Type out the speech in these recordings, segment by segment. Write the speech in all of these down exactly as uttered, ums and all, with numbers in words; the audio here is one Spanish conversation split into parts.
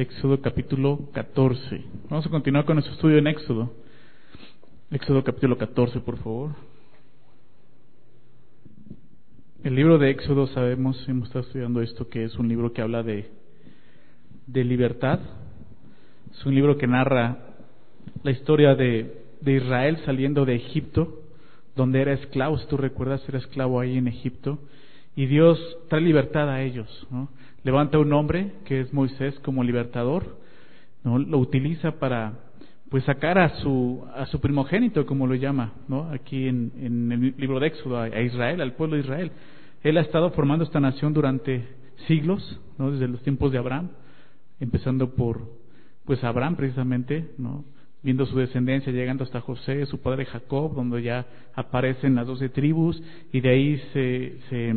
Éxodo capítulo catorce. Vamos a continuar con nuestro estudio en Éxodo. Éxodo capítulo catorce, por favor. El libro de Éxodo, sabemos, hemos estado estudiando esto, que es un libro que habla de, de libertad. Es un libro que narra la historia de, de Israel saliendo de Egipto, donde era esclavo. Si tú recuerdas, era esclavo ahí en Egipto. Y Dios trae libertad a ellos, ¿no? Levanta un hombre, que es Moisés, como libertador, ¿no? Lo utiliza para pues sacar a su a su primogénito, como lo llama, ¿no? Aquí en, en el libro de Éxodo, a, a Israel, al pueblo de Israel. Él ha estado formando esta nación durante siglos, ¿no? Desde los tiempos de Abraham, empezando por pues Abraham precisamente, ¿no? Viendo su descendencia, llegando hasta José, su padre Jacob, donde ya aparecen las doce tribus, y de ahí se, se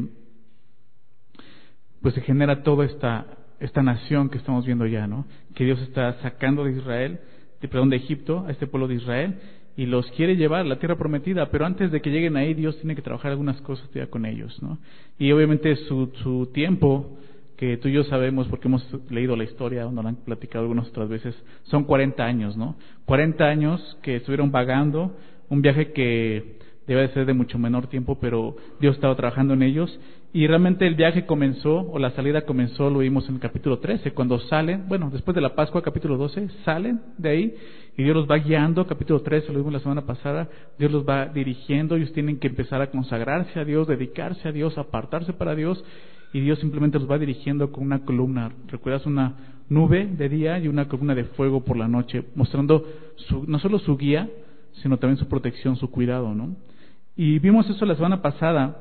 pues se genera toda esta esta nación que estamos viendo ya, ¿no? Que Dios está sacando de Israel, de, perdón, de Egipto, a este pueblo de Israel, y los quiere llevar a la tierra prometida, pero antes de que lleguen ahí, Dios tiene que trabajar algunas cosas ya con ellos, ¿no? Y obviamente su, su tiempo, que tú y yo sabemos porque hemos leído la historia, nos la han platicado algunas otras veces, son cuarenta años, ¿no? cuarenta años que estuvieron vagando, un viaje que debe de ser de mucho menor tiempo, pero Dios estaba trabajando en ellos, y realmente el viaje comenzó, o la salida comenzó, lo vimos en el capítulo trece, cuando salen, bueno, después de la Pascua, capítulo doce, salen de ahí, y Dios los va guiando, capítulo trece, lo vimos la semana pasada, Dios los va dirigiendo, ellos tienen que empezar a consagrarse a Dios, dedicarse a Dios, apartarse para Dios, y Dios simplemente los va dirigiendo con una columna, ¿recuerdas? Una nube de día y una columna de fuego por la noche, mostrando su, no solo su guía, sino también su protección, su cuidado, ¿no? Y vimos eso la semana pasada,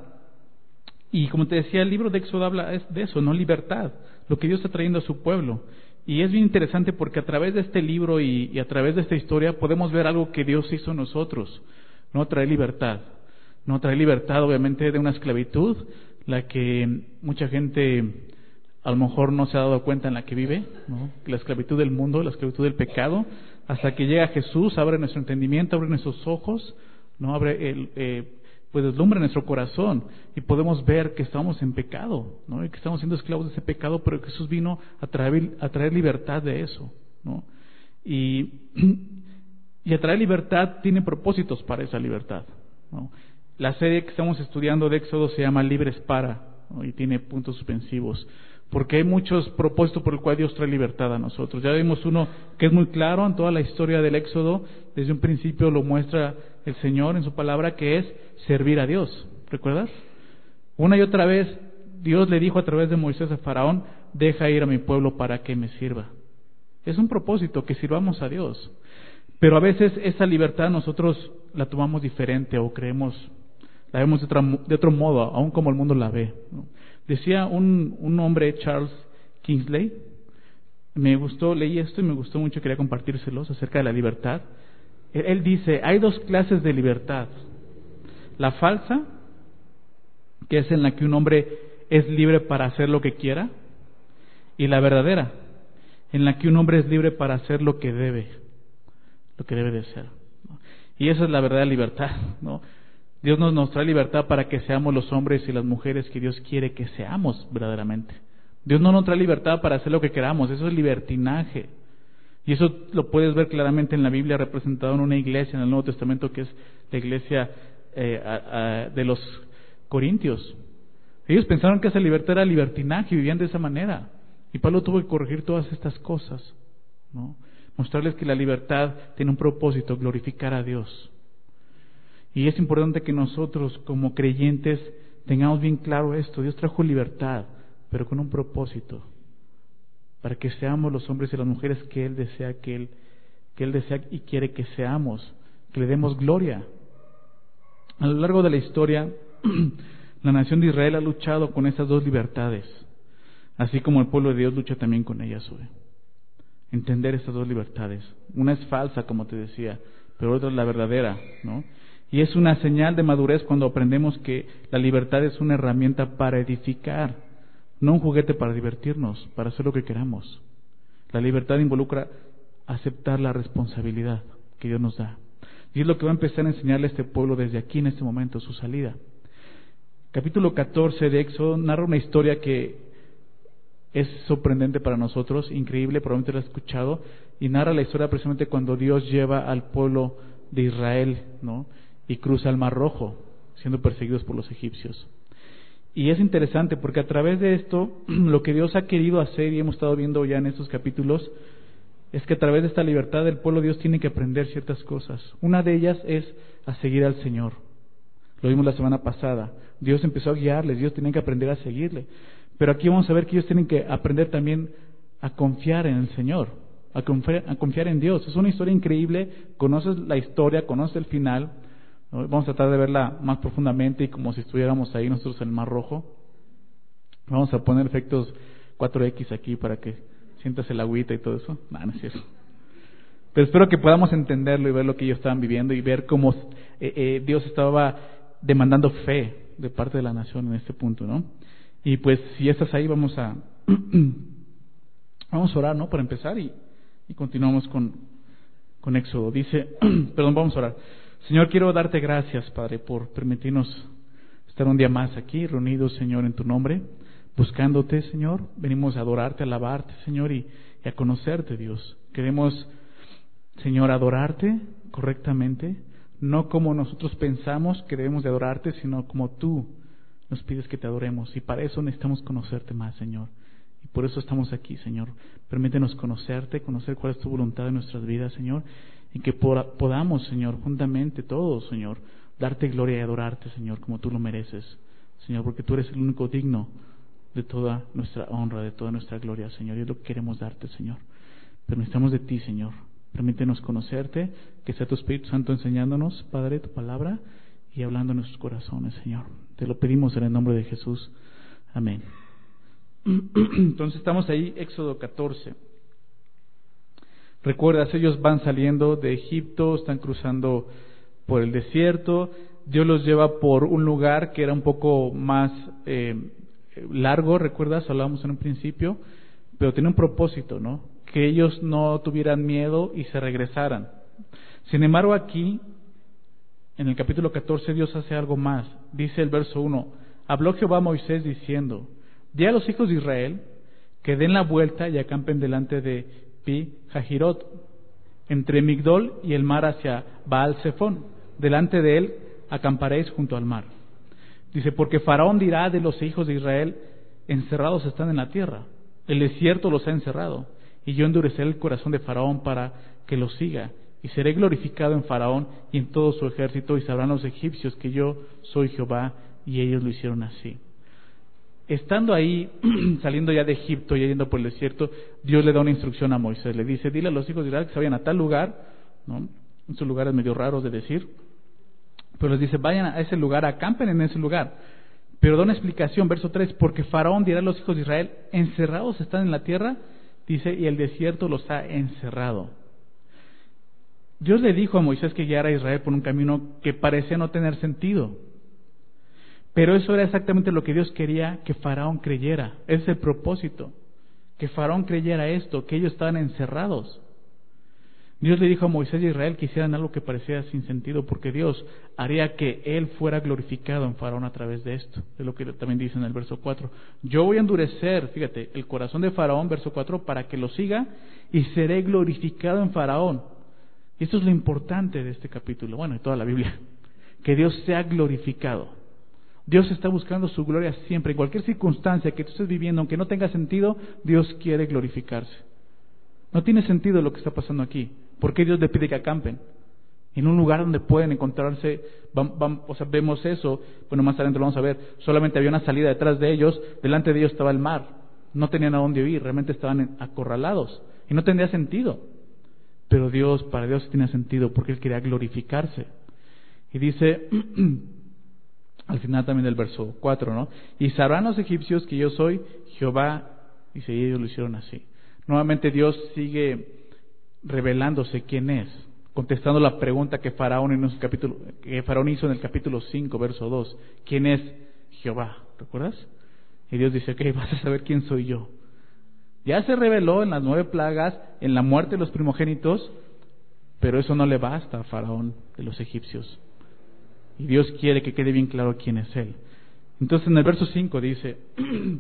y como te decía, el libro de Éxodo habla de eso, ¿no? Libertad, lo que Dios está trayendo a su pueblo. Y es bien interesante porque a través de este libro y, y a través de esta historia podemos ver algo que Dios hizo en nosotros, ¿no? Trae libertad, ¿no? Trae libertad obviamente de una esclavitud, la que mucha gente a lo mejor no se ha dado cuenta en la que vive, ¿no? La esclavitud del mundo, la esclavitud del pecado, hasta que llega Jesús, abre nuestro entendimiento, abre nuestros ojos, ¿no? Abre el, eh, pues deslumbra nuestro corazón y podemos ver que estamos en pecado, ¿no? Y que estamos siendo esclavos de ese pecado, pero que Jesús vino a traer, a traer libertad de eso, ¿no? Y, y a traer libertad tiene propósitos para esa libertad, ¿no? La serie que estamos estudiando de Éxodo se llama Libres para, ¿no? Y tiene puntos suspensivos, porque hay muchos propósitos por el cual Dios trae libertad a nosotros. Ya vimos uno que es muy claro en toda la historia del Éxodo, desde un principio lo muestra el Señor en su palabra, que es servir a Dios. ¿Recuerdas? Una y otra vez Dios le dijo a través de Moisés a Faraón: deja ir a mi pueblo para que me sirva. Es un propósito, que sirvamos a Dios. Pero a veces esa libertad nosotros la tomamos diferente, o creemos, la vemos de, otra, de otro modo, aún como el mundo la ve, ¿no? Decía un, un hombre, Charles Kingsley, me gustó, leí esto y me gustó mucho, quería compartírselos acerca de la libertad. Él, él dice, hay dos clases de libertad: la falsa, que es en la que un hombre es libre para hacer lo que quiera, y la verdadera, en la que un hombre es libre para hacer lo que debe, lo que debe de ser, ¿no? Y esa es la verdadera libertad, ¿no? Dios nos, nos trae libertad para que seamos los hombres y las mujeres que Dios quiere que seamos verdaderamente. Dios no nos trae libertad para hacer lo que queramos, eso es libertinaje. Y eso lo puedes ver claramente en la Biblia, representado en una iglesia en el Nuevo Testamento, que es la iglesia eh, a, a, de los Corintios. Ellos pensaron que esa libertad era libertinaje y vivían de esa manera. Y Pablo tuvo que corregir todas estas cosas, ¿no? Mostrarles que la libertad tiene un propósito: glorificar a Dios. Y es importante que nosotros como creyentes tengamos bien claro esto. Dios trajo libertad, pero con un propósito, para que seamos los hombres y las mujeres que Él desea que Él, que Él desea y quiere que seamos, que le demos gloria. A lo largo de la historia, la nación de Israel ha luchado con esas dos libertades, así como el pueblo de Dios lucha también con ellas hoy. Entender estas dos libertades. Una es falsa, como te decía, pero otra es la verdadera, ¿no? Y es una señal de madurez cuando aprendemos que la libertad es una herramienta para edificar, no un juguete para divertirnos, para hacer lo que queramos. La libertad involucra aceptar la responsabilidad que Dios nos da. Y es lo que va a empezar a enseñarle a este pueblo desde aquí, en este momento, su salida. Capítulo catorce de Éxodo narra una historia que es sorprendente para nosotros, increíble, probablemente lo has escuchado, y narra la historia precisamente cuando Dios lleva al pueblo de Israel, ¿no? Y cruza el Mar Rojo, siendo perseguidos por los egipcios. Y es interesante porque a través de esto, lo que Dios ha querido hacer, y hemos estado viendo ya en estos capítulos, es que a través de esta libertad del pueblo Dios tiene que aprender ciertas cosas. Una de ellas es a seguir al Señor. Lo vimos la semana pasada. Dios empezó a guiarles, Dios tenía que aprender a seguirle. Pero aquí vamos a ver que ellos tienen que aprender también a confiar en el Señor, a confiar, a confiar en Dios. Es una historia increíble, conoces la historia, conoces el final, ¿no? Vamos a tratar de verla más profundamente y como si estuviéramos ahí nosotros en el Mar Rojo. Vamos a poner efectos cuatro equis aquí para que sientas el agüita y todo eso. No, no es cierto. Pero espero que podamos entenderlo y ver lo que ellos estaban viviendo y ver cómo eh, eh, Dios estaba demandando fe de parte de la nación en este punto, ¿no? Y pues si estás ahí vamos a vamos a orar, ¿no? Para empezar y, y continuamos con, con Éxodo. Dice, perdón, vamos a orar. Señor, quiero darte gracias, Padre, por permitirnos estar un día más aquí, reunidos, Señor, en tu nombre, buscándote, Señor. Venimos a adorarte, a alabarte, Señor, y, y a conocerte, Dios. Queremos, Señor, adorarte correctamente, no como nosotros pensamos que debemos de adorarte, sino como tú nos pides que te adoremos. Y para eso necesitamos conocerte más, Señor. Y por eso estamos aquí, Señor. Permítenos conocerte, conocer cuál es tu voluntad en nuestras vidas, Señor. Y que podamos, Señor, juntamente todos, Señor, darte gloria y adorarte, Señor, como tú lo mereces, Señor, porque tú eres el único digno de toda nuestra honra, de toda nuestra gloria, Señor. Y es lo que queremos darte, Señor. Pero necesitamos de ti, Señor. Permítenos conocerte, que sea tu Espíritu Santo enseñándonos, Padre, tu palabra y hablando en nuestros corazones, Señor. Te lo pedimos en el nombre de Jesús. Amén. Entonces estamos ahí, Éxodo catorce. Recuerdas, ellos van saliendo de Egipto, están cruzando por el desierto. Dios los lleva por un lugar que era un poco más eh, largo, ¿recuerdas? Hablábamos en un principio, pero tiene un propósito, ¿no? Que ellos no tuvieran miedo y se regresaran. Sin embargo, aquí, en el capítulo catorce, Dios hace algo más. Dice el verso uno, habló Jehová a Moisés diciendo, di a los hijos de Israel que den la vuelta y acampen delante de Pi Hahirot, entre Migdol y el mar hacia Baal Zephón. Delante de él acamparéis junto al mar. Dice, porque Faraón dirá de los hijos de Israel, encerrados están en la tierra, el desierto los ha encerrado, y yo endureceré el corazón de Faraón para que los siga, y seré glorificado en Faraón y en todo su ejército, y sabrán los egipcios que yo soy Jehová, y ellos lo hicieron así. Estando ahí, saliendo ya de Egipto y yendo por el desierto, Dios le da una instrucción a Moisés. Le dice, dile a los hijos de Israel que se vayan a tal lugar, ¿no? Esos lugares medio raros de decir, pero les dice, vayan a ese lugar, acampen en ese lugar. Pero da una explicación, verso tres, porque Faraón dirá a los hijos de Israel, encerrados están en la tierra, dice, y el desierto los ha encerrado. Dios le dijo a Moisés que guiara a Israel por un camino que parecía no tener sentido. Pero eso era exactamente lo que Dios quería que Faraón creyera. Ese es el propósito. Que Faraón creyera esto, que ellos estaban encerrados. Dios le dijo a Moisés y a Israel que hicieran algo que parecía sin sentido, porque Dios haría que Él fuera glorificado en Faraón a través de esto. Es lo que también dice en el verso cuatro. Yo voy a endurecer, fíjate, el corazón de Faraón, verso cuatro, para que lo siga, y seré glorificado en Faraón. Y esto es lo importante de este capítulo, bueno, de toda la Biblia. Que Dios sea glorificado. Dios está buscando su gloria siempre, en cualquier circunstancia que tú estés viviendo, aunque no tenga sentido, Dios quiere glorificarse. No tiene sentido lo que está pasando aquí. ¿Por qué Dios le pide que acampen? En un lugar donde pueden encontrarse, vam, vam, o sea, vemos eso, bueno, más adelante lo vamos a ver, solamente había una salida detrás de ellos, delante de ellos estaba el mar, no tenían a dónde huir, realmente estaban acorralados, y no tendría sentido. Pero Dios, para Dios tiene sentido, porque Él quería glorificarse. Y dice... al final también del verso cuatro, ¿no? Y sabrán los egipcios que yo soy Jehová, y si ellos lo hicieron así. Nuevamente Dios sigue revelándose quién es, contestando la pregunta que Faraón, en el capítulo, que Faraón hizo en el capítulo cinco, verso dos. ¿Quién es Jehová? ¿Recuerdas? Y Dios dice, ok, vas a saber quién soy yo. Ya se reveló en las nueve plagas, en la muerte de los primogénitos, pero eso no le basta a Faraón de los egipcios. Y Dios quiere que quede bien claro quién es Él. Entonces en el verso cinco dice,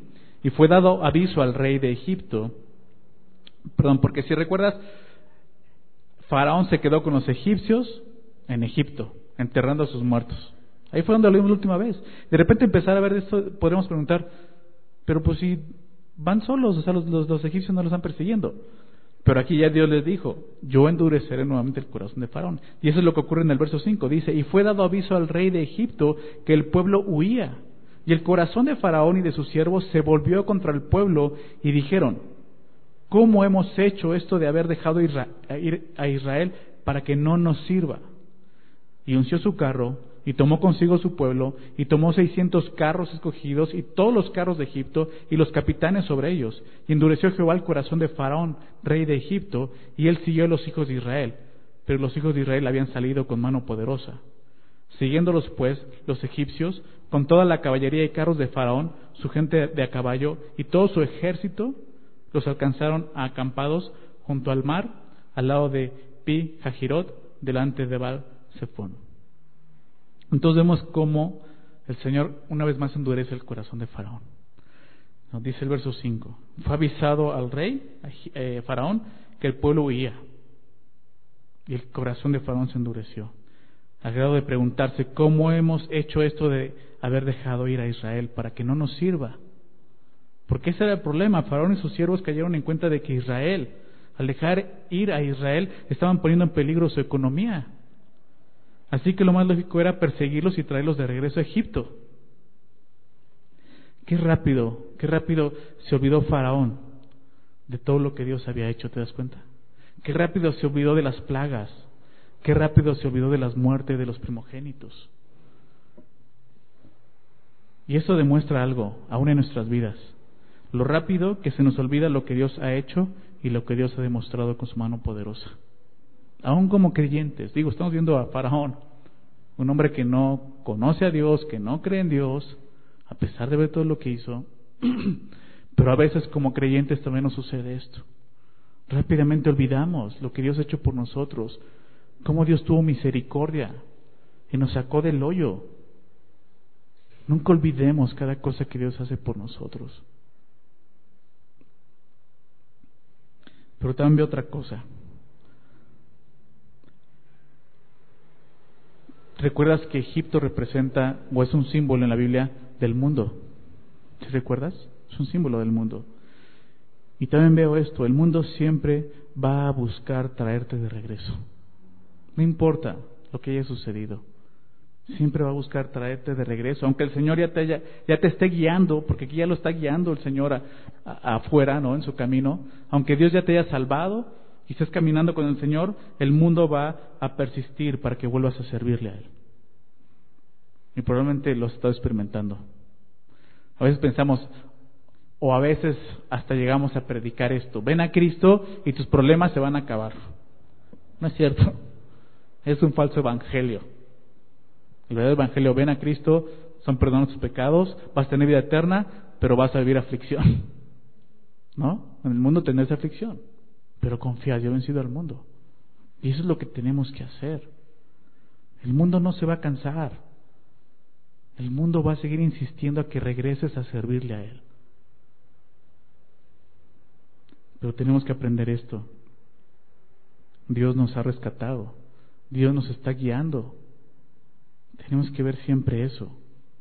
y fue dado aviso al rey de Egipto. Perdón, porque si recuerdas, Faraón se quedó con los egipcios en Egipto, enterrando a sus muertos. Ahí fue donde lo vimos la última vez. De repente empezar a ver esto, podemos preguntar, pero pues si van solos, o sea, los, los, los egipcios no los están persiguiendo. Pero aquí ya Dios les dijo, yo endureceré nuevamente el corazón de Faraón. Y eso es lo que ocurre en el verso cinco. Dice, y fue dado aviso al rey de Egipto que el pueblo huía. Y el corazón de Faraón y de sus siervos se volvió contra el pueblo y dijeron, ¿cómo hemos hecho esto de haber dejado ir a Israel para que no nos sirva? Y unció su carro y tomó consigo su pueblo y tomó seiscientos carros escogidos y todos los carros de Egipto y los capitanes sobre ellos. Y endureció Jehová el corazón de Faraón, rey de Egipto, y él siguió a los hijos de Israel. Pero los hijos de Israel habían salido con mano poderosa. Siguiéndolos pues los egipcios, con toda la caballería y carros de Faraón, su gente de a caballo y todo su ejército, los alcanzaron acampados junto al mar, al lado de Pi Hahirot, delante de Baal Zephón. Entonces vemos cómo el Señor una vez más endurece el corazón de Faraón. Nos dice el verso cinco, fue avisado al rey, eh, Faraón, que el pueblo huía. Y el corazón de Faraón se endureció, al grado de preguntarse, ¿cómo hemos hecho esto de haber dejado ir a Israel para que no nos sirva? Porque ese era el problema. Faraón y sus siervos cayeron en cuenta de que Israel, al dejar ir a Israel, estaban poniendo en peligro su economía. Así que lo más lógico era perseguirlos y traerlos de regreso a Egipto. Qué rápido, qué rápido se olvidó Faraón de todo lo que Dios había hecho, ¿te das cuenta? Qué rápido se olvidó de las plagas, qué rápido se olvidó de las muertes de los primogénitos. Y eso demuestra algo, aún en nuestras vidas. Lo rápido que se nos olvida lo que Dios ha hecho y lo que Dios ha demostrado con su mano poderosa. Aún como creyentes, digo, estamos viendo a Faraón, un hombre que no conoce a Dios, que no cree en Dios, a pesar de ver todo lo que hizo, pero a veces como creyentes también nos sucede esto. Rápidamente olvidamos lo que Dios ha hecho por nosotros, cómo Dios tuvo misericordia y nos sacó del hoyo. Nunca olvidemos cada cosa que Dios hace por nosotros. Pero también veo otra cosa. ¿Recuerdas que Egipto representa, o es un símbolo en la Biblia, del mundo? ¿Sí recuerdas? Es un símbolo del mundo. Y también veo esto, el mundo siempre va a buscar traerte de regreso. No importa lo que haya sucedido, siempre va a buscar traerte de regreso, aunque el Señor ya te, haya, ya te esté guiando, porque aquí ya lo está guiando el Señor a, a, afuera, ¿no? En su camino. Aunque Dios ya te haya salvado y estés caminando con el Señor, el mundo va a persistir para que vuelvas a servirle a Él. Y probablemente lo has estado experimentando. A veces pensamos, o a veces hasta llegamos a predicar esto: ven a Cristo y tus problemas se van a acabar. No es cierto. Es un falso evangelio. El verdadero evangelio: ven a Cristo, son perdonados tus pecados, vas a tener vida eterna, pero vas a vivir aflicción. ¿No? En el mundo tenés aflicción, pero confía, yo he vencido al mundo. Y eso es lo que tenemos que hacer. El mundo no se va a cansar. El mundo va a seguir insistiendo a que regreses a servirle a Él. Pero tenemos que aprender esto. Dios nos ha rescatado. Dios nos está guiando. Tenemos que ver siempre eso.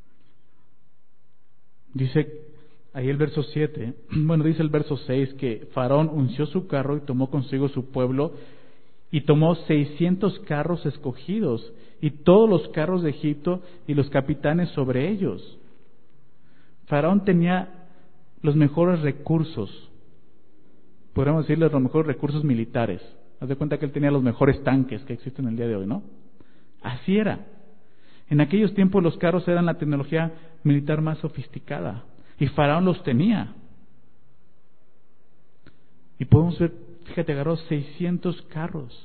Dice ahí el verso siete, bueno, dice el verso seis que Faraón unció su carro y tomó consigo su pueblo y tomó seiscientos carros escogidos y todos los carros de Egipto y los capitanes sobre ellos. Faraón tenía los mejores recursos, podríamos decirle los mejores recursos militares. Haz de cuenta que él tenía los mejores tanques que existen el día de hoy, ¿no? Así era. En aquellos tiempos los carros eran la tecnología militar más sofisticada y Faraón los tenía. Y podemos ver, fíjate, agarró seiscientos carros.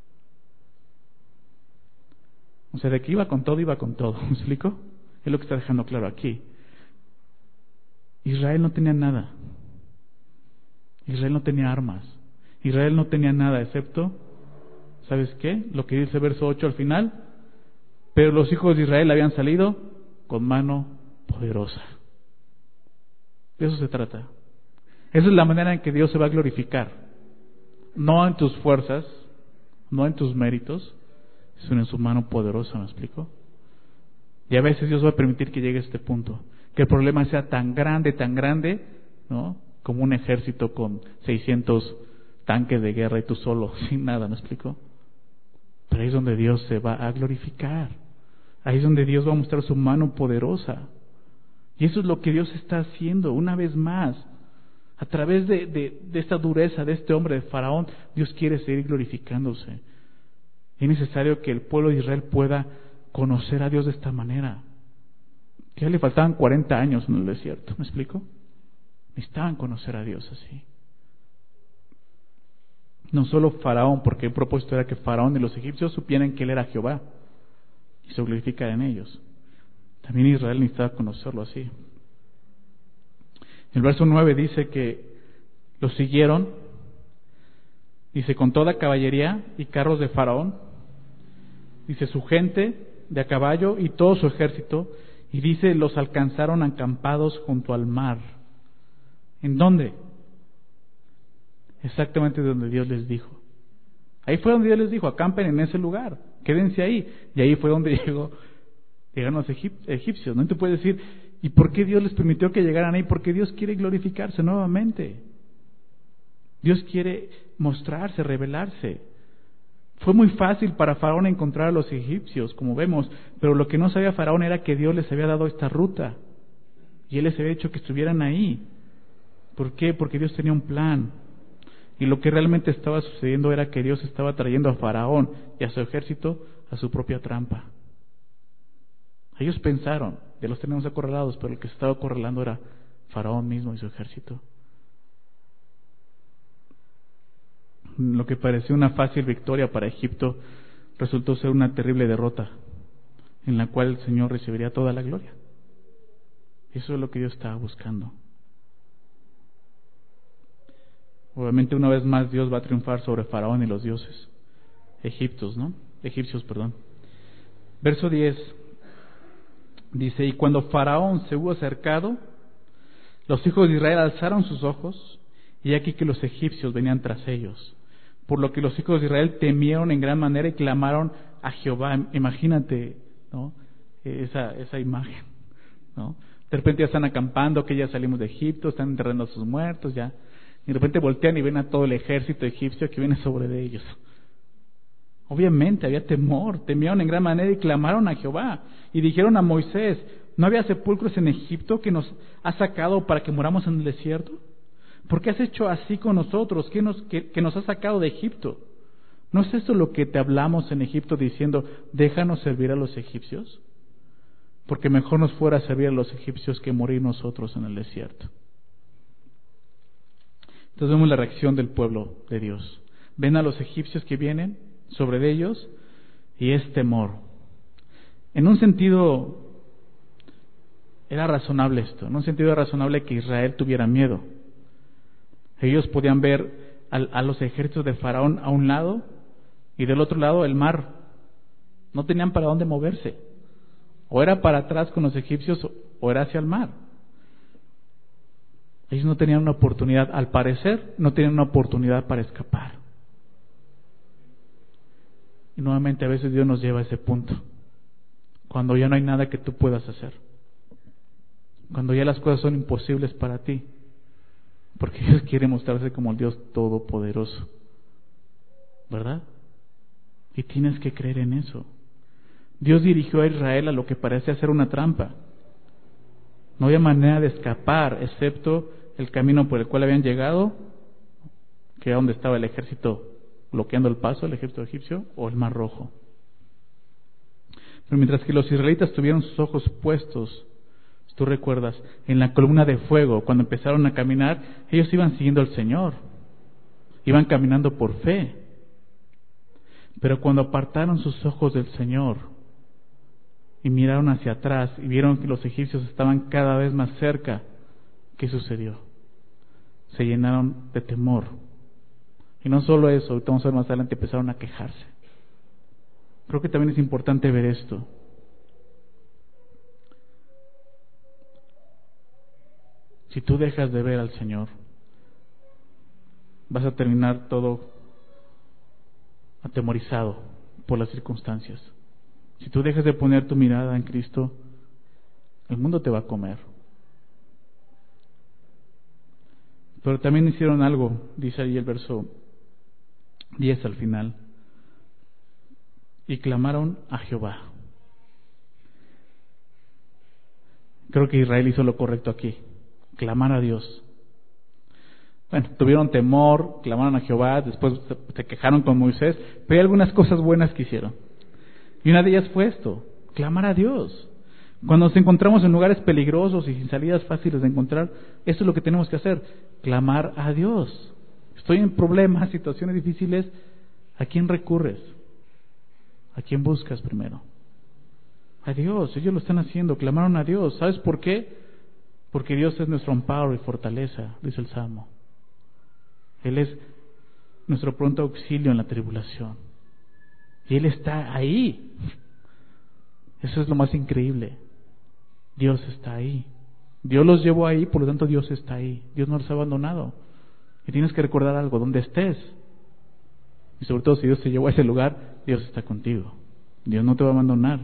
O sea, de que iba con todo, iba con todo. ¿Me explico? Es lo que está dejando claro aquí. Israel no tenía nada. Israel no tenía armas. Israel no tenía nada excepto, ¿sabes qué? Lo que dice el verso ocho al final. Pero los hijos de Israel habían salido con mano poderosa. De eso se trata. Esa es la manera en que Dios se va a glorificar. No en tus fuerzas, no en tus méritos, sino en su mano poderosa, ¿me explico? Y a veces Dios va a permitir que llegue a este punto, que el problema sea tan grande, tan grande, ¿no? Como un ejército con seiscientos tanques de guerra y tú solo, sin nada, ¿me explico? Pero ahí es donde Dios se va a glorificar. Ahí es donde Dios va a mostrar su mano poderosa. Y eso es lo que Dios está haciendo una vez más. A través de, de, de esta dureza de este hombre de Faraón, Dios quiere seguir glorificándose. Es necesario que el pueblo de Israel pueda conocer a Dios de esta manera. Ya le faltaban cuarenta años en el desierto, ¿me explico? Necesitaban conocer a Dios así. No solo Faraón, porque el propósito era que Faraón y los egipcios supieran que Él era Jehová y se glorificara en ellos. También Israel necesitaba conocerlo así. El verso nueve dice que los siguieron, dice, con toda caballería y carros de Faraón, dice, su gente de a caballo y todo su ejército, y dice, los alcanzaron acampados junto al mar. ¿En dónde? Exactamente donde Dios les dijo. Ahí fue donde Dios les dijo, acampen en ese lugar, quédense ahí. Y ahí fue donde llegó, llegaron los egipcios. No te puedes decir, ¿y por qué Dios les permitió que llegaran ahí? Porque Dios quiere glorificarse nuevamente. Dios quiere mostrarse, revelarse. Fue muy fácil para Faraón encontrar a los egipcios, como vemos, pero lo que no sabía Faraón era que Dios les había dado esta ruta y Él les había hecho que estuvieran ahí. ¿Por qué? Porque Dios tenía un plan. Y lo que realmente estaba sucediendo era que Dios estaba trayendo a Faraón y a su ejército a su propia trampa. Ellos pensaron, ya los tenemos acorralados, pero el que se estaba acorralando era Faraón mismo y su ejército. Lo que parecía una fácil victoria para Egipto resultó ser una terrible derrota, en la cual el Señor recibiría toda la gloria. Eso es lo que Dios estaba buscando. Obviamente una vez más Dios va a triunfar sobre Faraón y los dioses egipcios, ¿no? Egipcios, perdón. Verso diez dice, y cuando Faraón se hubo acercado, los hijos de Israel alzaron sus ojos, y aquí que los egipcios venían tras ellos. Por lo que los hijos de Israel temieron en gran manera y clamaron a Jehová. Imagínate, ¿no? Esa, esa imagen, ¿no? De repente ya están acampando, que ya salimos de Egipto, están enterrando a sus muertos, ya. Y de repente voltean y ven a todo el ejército egipcio que viene sobre de ellos. Obviamente había temor, temieron en gran manera y clamaron a Jehová. Y dijeron a Moisés, ¿no había sepulcros en Egipto que nos has sacado para que muramos en el desierto? ¿Por qué has hecho así con nosotros, que nos, que, que nos has sacado de Egipto? ¿No es esto lo que te hablamos en Egipto diciendo, déjanos servir a los egipcios? Porque mejor nos fuera servir a los egipcios que morir nosotros en el desierto. Entonces vemos la reacción del pueblo de Dios. Ven a los egipcios que vienen sobre ellos y es temor. En un sentido era razonable esto, en un sentido era razonable que Israel tuviera miedo. Ellos podían ver a, a los ejércitos de Faraón a un lado y del otro lado el mar. No tenían para dónde moverse. O era para atrás con los egipcios o era hacia el mar. Ellos no tenían una oportunidad, al parecer, no tenían una oportunidad para escapar. Y nuevamente a veces Dios nos lleva a ese punto, cuando ya no hay nada que tú puedas hacer, cuando ya las cosas son imposibles para ti, porque Dios quiere mostrarse como el Dios todopoderoso, ¿verdad? Y tienes que creer en eso. Dios dirigió a Israel a lo que parece ser una trampa. No había manera de escapar, excepto el camino por el cual habían llegado, que era donde estaba el ejército bloqueando el paso, el ejército egipcio, o el Mar Rojo. Pero mientras que los israelitas tuvieron sus ojos puestos, tú recuerdas, en la columna de fuego, cuando empezaron a caminar, ellos iban siguiendo al Señor, iban caminando por fe. Pero cuando apartaron sus ojos del Señor y miraron hacia atrás y vieron que los egipcios estaban cada vez más cerca, ¿qué sucedió? Se llenaron de temor. Y no solo eso, ahorita vamos a ver más adelante, empezaron a quejarse. Creo que también es importante ver esto. Si tú dejas de ver al Señor, vas a terminar todo atemorizado por las circunstancias. Si tú dejas de poner tu mirada en Cristo, el mundo te va a comer. Pero también hicieron algo, dice ahí el verso diez al final, y clamaron a Jehová. Creo que Israel hizo lo correcto aquí, clamar a Dios. Bueno, tuvieron temor, clamaron a Jehová, después se quejaron con Moisés, pero hay algunas cosas buenas que hicieron. Y una de ellas fue esto, clamar a Dios. Cuando nos encontramos en lugares peligrosos y sin salidas fáciles de encontrar, esto es lo que tenemos que hacer, clamar a Dios. Estoy en problemas, situaciones difíciles, ¿a quién recurres? ¿A quién buscas primero? A Dios. Ellos lo están haciendo, clamaron a Dios. ¿Sabes por qué? Porque Dios es nuestro amparo y fortaleza, dice el Salmo. Él es nuestro pronto auxilio en la tribulación. Y Él está ahí. Eso es lo más increíble. Dios está ahí. Dios los llevó ahí, por lo tanto Dios está ahí. Dios no los ha abandonado. Y tienes que recordar algo, donde estés. Y sobre todo si Dios te llevó a ese lugar, Dios está contigo. Dios no te va a abandonar.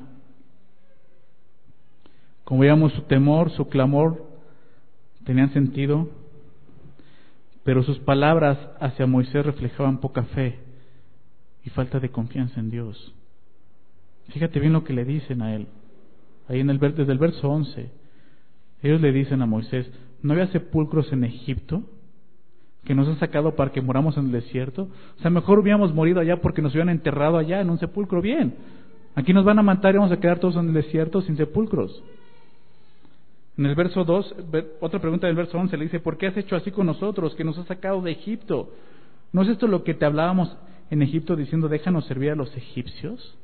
Como veíamos, su temor, su clamor tenían sentido, pero sus palabras hacia Moisés reflejaban poca fe y falta de confianza en Dios. Fíjate bien lo que le dicen a él. Ahí en el desde el verso once, ellos le dicen a Moisés: ¿no había sepulcros en Egipto que nos han sacado para que moramos en el desierto? O sea, mejor hubiéramos morido allá porque nos hubieran enterrado allá en un sepulcro. Bien, aquí nos van a matar y vamos a quedar todos en el desierto sin sepulcros. En el verso dos, otra pregunta del verso once le dice: ¿por qué has hecho así con nosotros, que nos has sacado de Egipto? ¿No es esto lo que te hablábamos en Egipto diciendo: déjanos servir a los egipcios?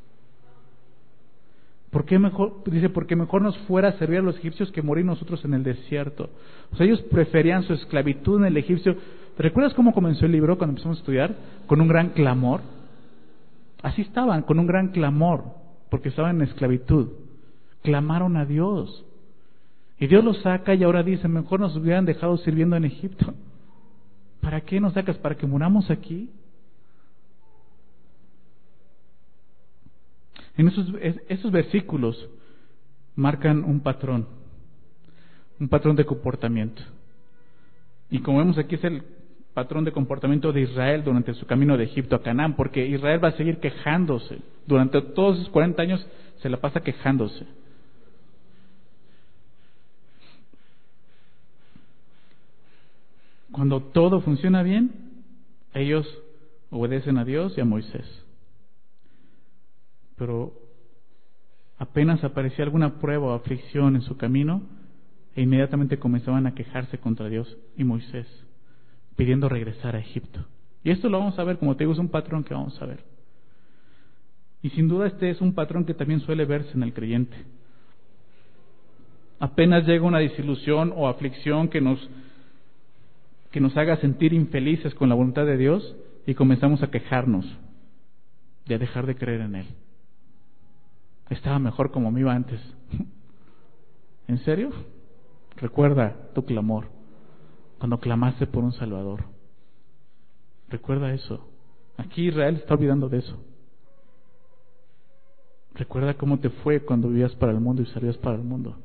¿Por qué mejor, dice, porque mejor nos fuera a servir a los egipcios que morir nosotros en el desierto? O sea, ellos preferían su esclavitud en el egipcio. ¿Te recuerdas cómo comenzó el libro cuando empezamos a estudiar? Con un gran clamor. Así estaban, con un gran clamor, porque estaban en esclavitud. Clamaron a Dios. Y Dios los saca y ahora dice: mejor nos hubieran dejado sirviendo en Egipto. ¿Para qué nos sacas? ¿Para que muramos aquí? En esos, esos versículos marcan un patrón, un patrón de comportamiento. Y como vemos aquí, es el patrón de comportamiento de Israel durante su camino de Egipto a Canaán, porque Israel va a seguir quejándose. Durante todos esos cuarenta años se la pasa quejándose. Cuando todo funciona bien, ellos obedecen a Dios y a Moisés. Pero apenas aparecía alguna prueba o aflicción en su camino, e inmediatamente comenzaban a quejarse contra Dios y Moisés, pidiendo regresar a Egipto. Y esto lo vamos a ver, como te digo, es un patrón que vamos a ver. Y sin duda este es un patrón que también suele verse en el creyente. Apenas llega una desilusión o aflicción que nos, que nos haga sentir infelices con la voluntad de Dios, y comenzamos a quejarnos de dejar de creer en Él. Estaba mejor como me iba antes. ¿En serio? Recuerda tu clamor, cuando clamaste por un Salvador. Recuerda eso. Aquí Israel está olvidando de eso. Recuerda cómo te fue cuando vivías para el mundo y salías para el mundo.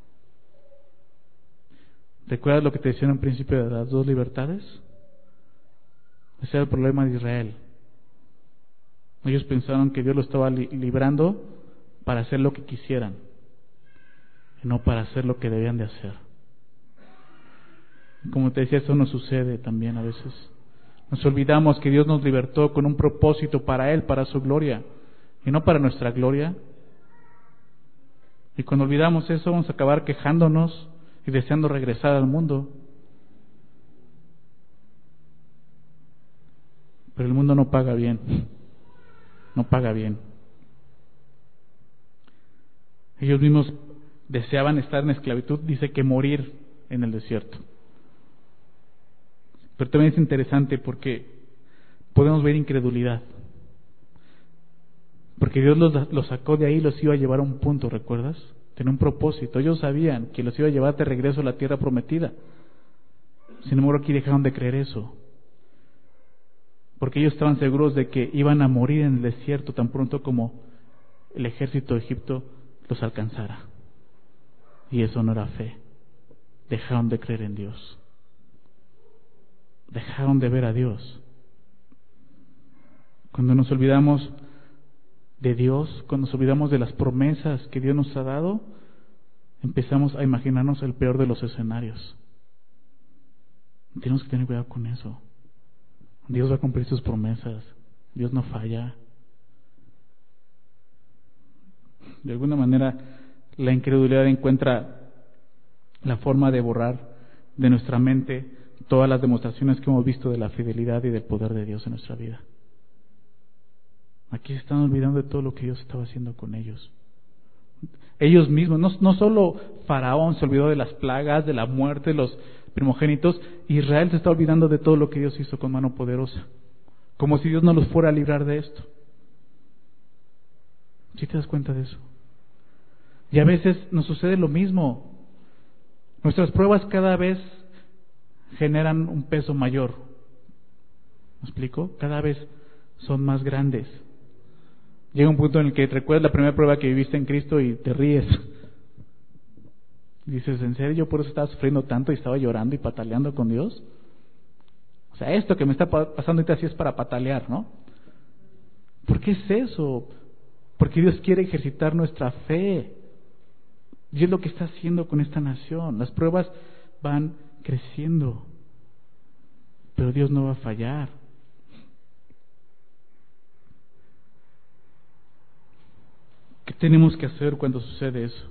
¿Recuerdas lo que te decían en principio de las dos libertades? Ese era el problema de Israel. Ellos pensaron que Dios lo estaba li- librando para hacer lo que quisieran, y no para hacer lo que debían de hacer. Como te decía, eso nos sucede también a veces. Nos olvidamos que Dios nos libertó con un propósito para Él, para su gloria, y no para nuestra gloria. Y cuando olvidamos eso, vamos a acabar quejándonos y deseando regresar al mundo. Pero el mundo no paga bien, no paga bien. Ellos mismos deseaban estar en esclavitud, dice que morir en el desierto. Pero también es interesante porque podemos ver incredulidad. Porque Dios los, los sacó de ahí y los iba a llevar a un punto, ¿recuerdas? Tenía un propósito. Ellos sabían que los iba a llevar de regreso a la tierra prometida. Sin embargo, aquí dejaron de creer eso, porque ellos estaban seguros de que iban a morir en el desierto tan pronto como el ejército de Egipto los alcanzara. Y eso no era fe. Dejaron de creer en Dios. Dejaron de ver a Dios. Cuando nos olvidamos de Dios, cuando nos olvidamos de las promesas que Dios nos ha dado, empezamos a imaginarnos el peor de los escenarios. Tenemos que tener cuidado con eso. Dios va a cumplir sus promesas. Dios no falla. De alguna manera, la incredulidad encuentra la forma de borrar de nuestra mente todas las demostraciones que hemos visto de la fidelidad y del poder de Dios en nuestra vida. Aquí se están olvidando de todo lo que Dios estaba haciendo con ellos. Ellos mismos, no, no solo Faraón se olvidó de las plagas, de la muerte, de los primogénitos, Israel se está olvidando de todo lo que Dios hizo con mano poderosa, como si Dios no los fuera a librar de esto. ¿Sí te das cuenta de eso? Y a veces nos sucede lo mismo. Nuestras pruebas cada vez generan un peso mayor. ¿Me explico? Cada vez son más grandes. Llega un punto en el que te recuerdas la primera prueba que viviste en Cristo y te ríes. Y dices, ¿en serio yo por eso estaba sufriendo tanto y estaba llorando y pataleando con Dios? O sea, esto que me está pasando ahorita sí es para patalear, ¿no? ¿Por qué es eso? Porque Dios quiere ejercitar nuestra fe. Y es lo que está haciendo con esta nación. Las pruebas van creciendo, pero Dios no va a fallar. ¿Qué tenemos que hacer cuando sucede eso?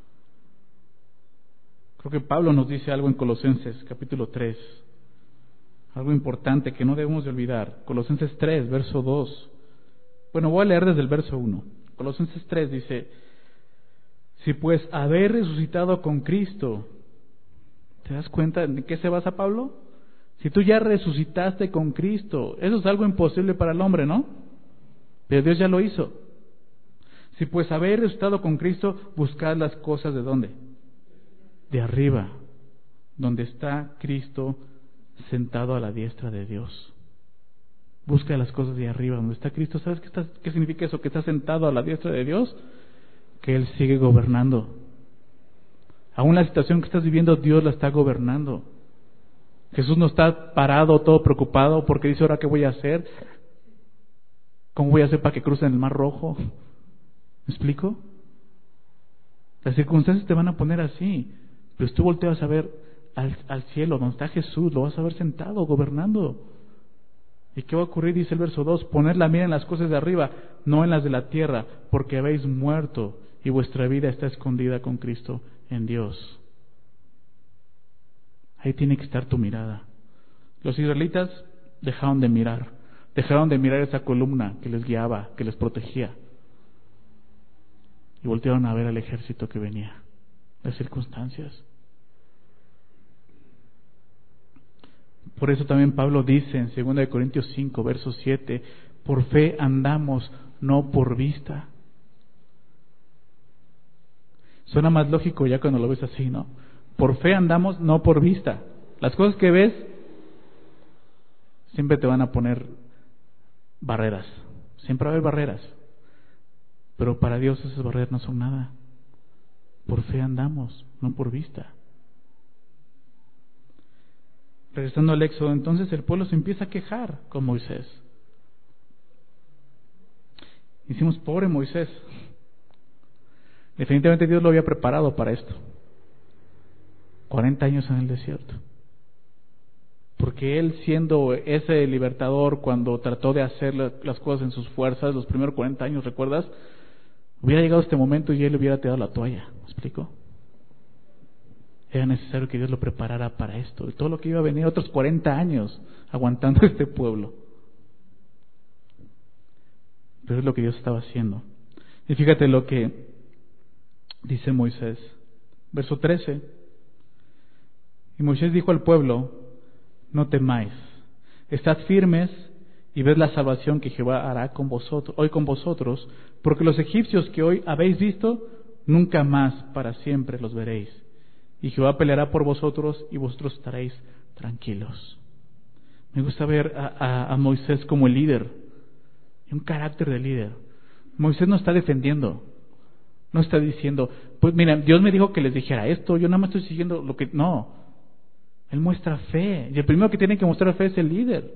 Creo que Pablo nos dice algo en Colosenses capítulo tres, algo importante que no debemos de olvidar. Colosenses tres, verso dos. Bueno, voy a leer desde el verso uno. Colosenses tres dice: si pues haber resucitado con Cristo, ¿te das cuenta de qué se basa Pablo? Si tú ya resucitaste con Cristo, eso es algo imposible para el hombre, ¿no? Pero Dios ya lo hizo. Si pues haber resucitado con Cristo, buscad las cosas ¿de dónde? De arriba, donde está Cristo sentado a la diestra de Dios. Busca las cosas de arriba, donde está Cristo. ¿Sabes qué, está, qué significa eso? Que está sentado a la diestra de Dios, que Él sigue gobernando. Aún la situación que estás viviendo, Dios la está gobernando. Jesús no está parado, todo preocupado, porque dice, ¿ahora qué voy a hacer? ¿Cómo voy a hacer para que crucen el Mar Rojo? ¿Me explico? Las circunstancias te van a poner así, pero tú volteas a ver al, al cielo, donde está Jesús, lo vas a ver sentado, gobernando. ¿Y qué va a ocurrir? Dice el verso dos, poner la mira en las cosas de arriba, no en las de la tierra, porque habéis muerto y vuestra vida está escondida con Cristo en Dios. Ahí tiene que estar tu mirada. Los israelitas dejaron de mirar, dejaron de mirar esa columna que les guiaba, que les protegía, y voltearon a ver al ejército que venía, las circunstancias. Por eso también Pablo dice en segunda de Corintios cinco, verso siete, por fe andamos, no por vista. Suena más lógico ya cuando lo ves así, ¿no? Por fe andamos, no por vista. Las cosas que ves siempre te van a poner barreras, siempre va a haber barreras, pero para Dios esas barreras no son nada. Por fe andamos, no por vista. Regresando al Éxodo, entonces el pueblo se empieza a quejar con Moisés. Hicimos, pobre Moisés. Definitivamente Dios lo había preparado para esto. cuarenta años en el desierto. Porque él, siendo ese libertador, cuando trató de hacer las cosas en sus fuerzas, los primeros cuarenta años, ¿recuerdas? Hubiera llegado este momento y él le hubiera tirado la toalla. ¿Me explico? Era necesario que Dios lo preparara para esto. Y todo lo que iba a venir, otros cuarenta años aguantando a este pueblo. Pero es lo que Dios estaba haciendo. Y fíjate lo que dice Moisés. Verso trece. Y Moisés dijo al pueblo, no temáis, estad firmes y ved la salvación que Jehová hará con vosotros, hoy con vosotros, porque los egipcios que hoy habéis visto, nunca más para siempre los veréis. Y Jehová peleará por vosotros y vosotros estaréis tranquilos. Me gusta ver a, a, a Moisés como el líder, un carácter de líder. Moisés no está defendiendo, no está diciendo, pues mira, Dios me dijo que les dijera esto, yo nada más estoy siguiendo lo que... No, él muestra fe, y el primero que tiene que mostrar fe es el líder.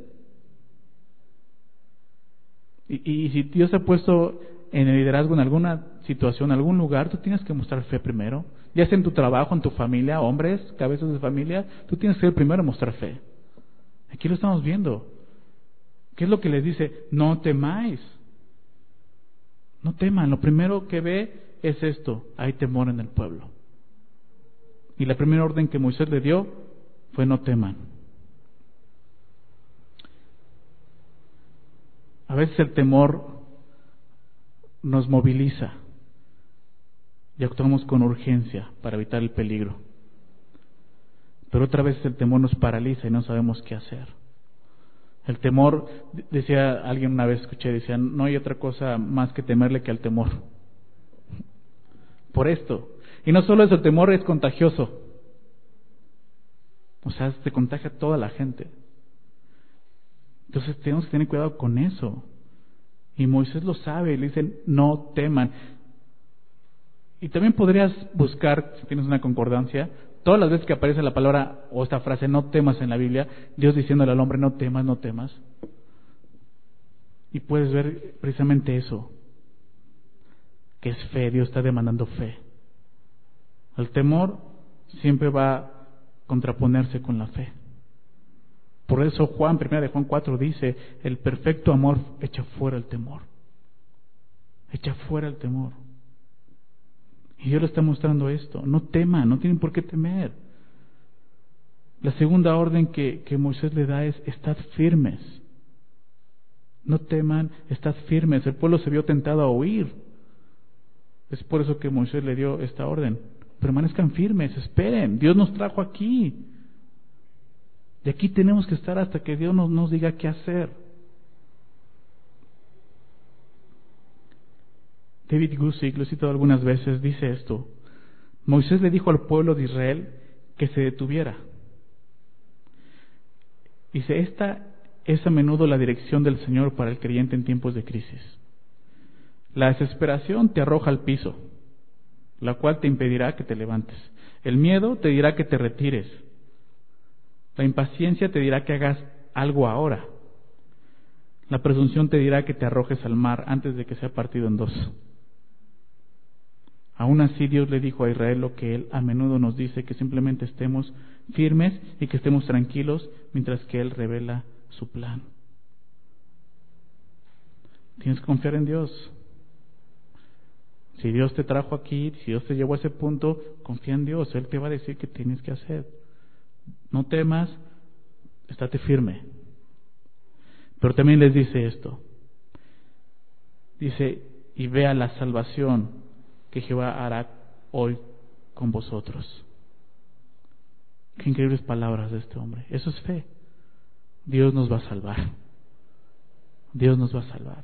Y, y si Dios te ha puesto en el liderazgo en alguna situación, en algún lugar, tú tienes que mostrar fe primero. Ya sea en tu trabajo, en tu familia, hombres, cabezas de familia, tú tienes que ser el primero a mostrar fe. Aquí lo estamos viendo. ¿Qué es lo que les dice? No temáis. No teman. Lo primero que ve es esto: hay temor en el pueblo. Y la primera orden que Moisés le dio fue: no teman. A veces el temor nos moviliza y actuamos con urgencia para evitar el peligro. Pero otra vez el temor nos paraliza y no sabemos qué hacer. El temor, decía alguien una vez, escuché, decía, no hay otra cosa más que temerle que al temor. Por esto. Y no solo eso, el temor es contagioso. O sea, se contagia a toda la gente. Entonces tenemos que tener cuidado con eso. Y Moisés lo sabe, y le dicen, no teman. Y también podrías buscar, si tienes una concordancia, todas las veces que aparece la palabra o esta frase, no temas, en la Biblia, Dios diciéndole al hombre, no temas, no temas. Y puedes ver precisamente eso, que es fe. Dios está demandando fe. El temor siempre va a contraponerse con la fe. Por eso Juan, primera de Juan cuatro dice, el perfecto amor echa fuera el temor. Echa fuera el temor. Y Dios le está mostrando esto. No teman, no tienen por qué temer. La segunda orden que, que Moisés le da es, estad firmes. No teman, estad firmes. El pueblo se vio tentado a huir. Es por eso que Moisés le dio esta orden. Permanezcan firmes, esperen. Dios nos trajo aquí. Y aquí tenemos que estar hasta que Dios nos, nos diga qué hacer. David Gusick, lo he citado algunas veces, dice esto: Moisés le dijo al pueblo de Israel que se detuviera. Dice, esta es a menudo la dirección del Señor para el creyente en tiempos de crisis. La desesperación te arroja al piso, la cual te impedirá que te levantes. El miedo te dirá que te retires. La impaciencia te dirá que hagas algo ahora. La presunción te dirá que te arrojes al mar antes de que sea partido en dos. Aún así, Dios le dijo a Israel lo que Él a menudo nos dice, que simplemente estemos firmes y que estemos tranquilos mientras que Él revela su plan. Tienes que confiar en Dios. Si Dios te trajo aquí, si Dios te llevó a ese punto, confía en Dios. Él te va a decir qué tienes que hacer. No temas, estate firme. Pero también les dice esto. Dice, y vea la salvación que Jehová hará hoy con vosotros. Qué increíbles palabras de este hombre. Eso es fe. Dios nos va a salvar. Dios nos va a salvar.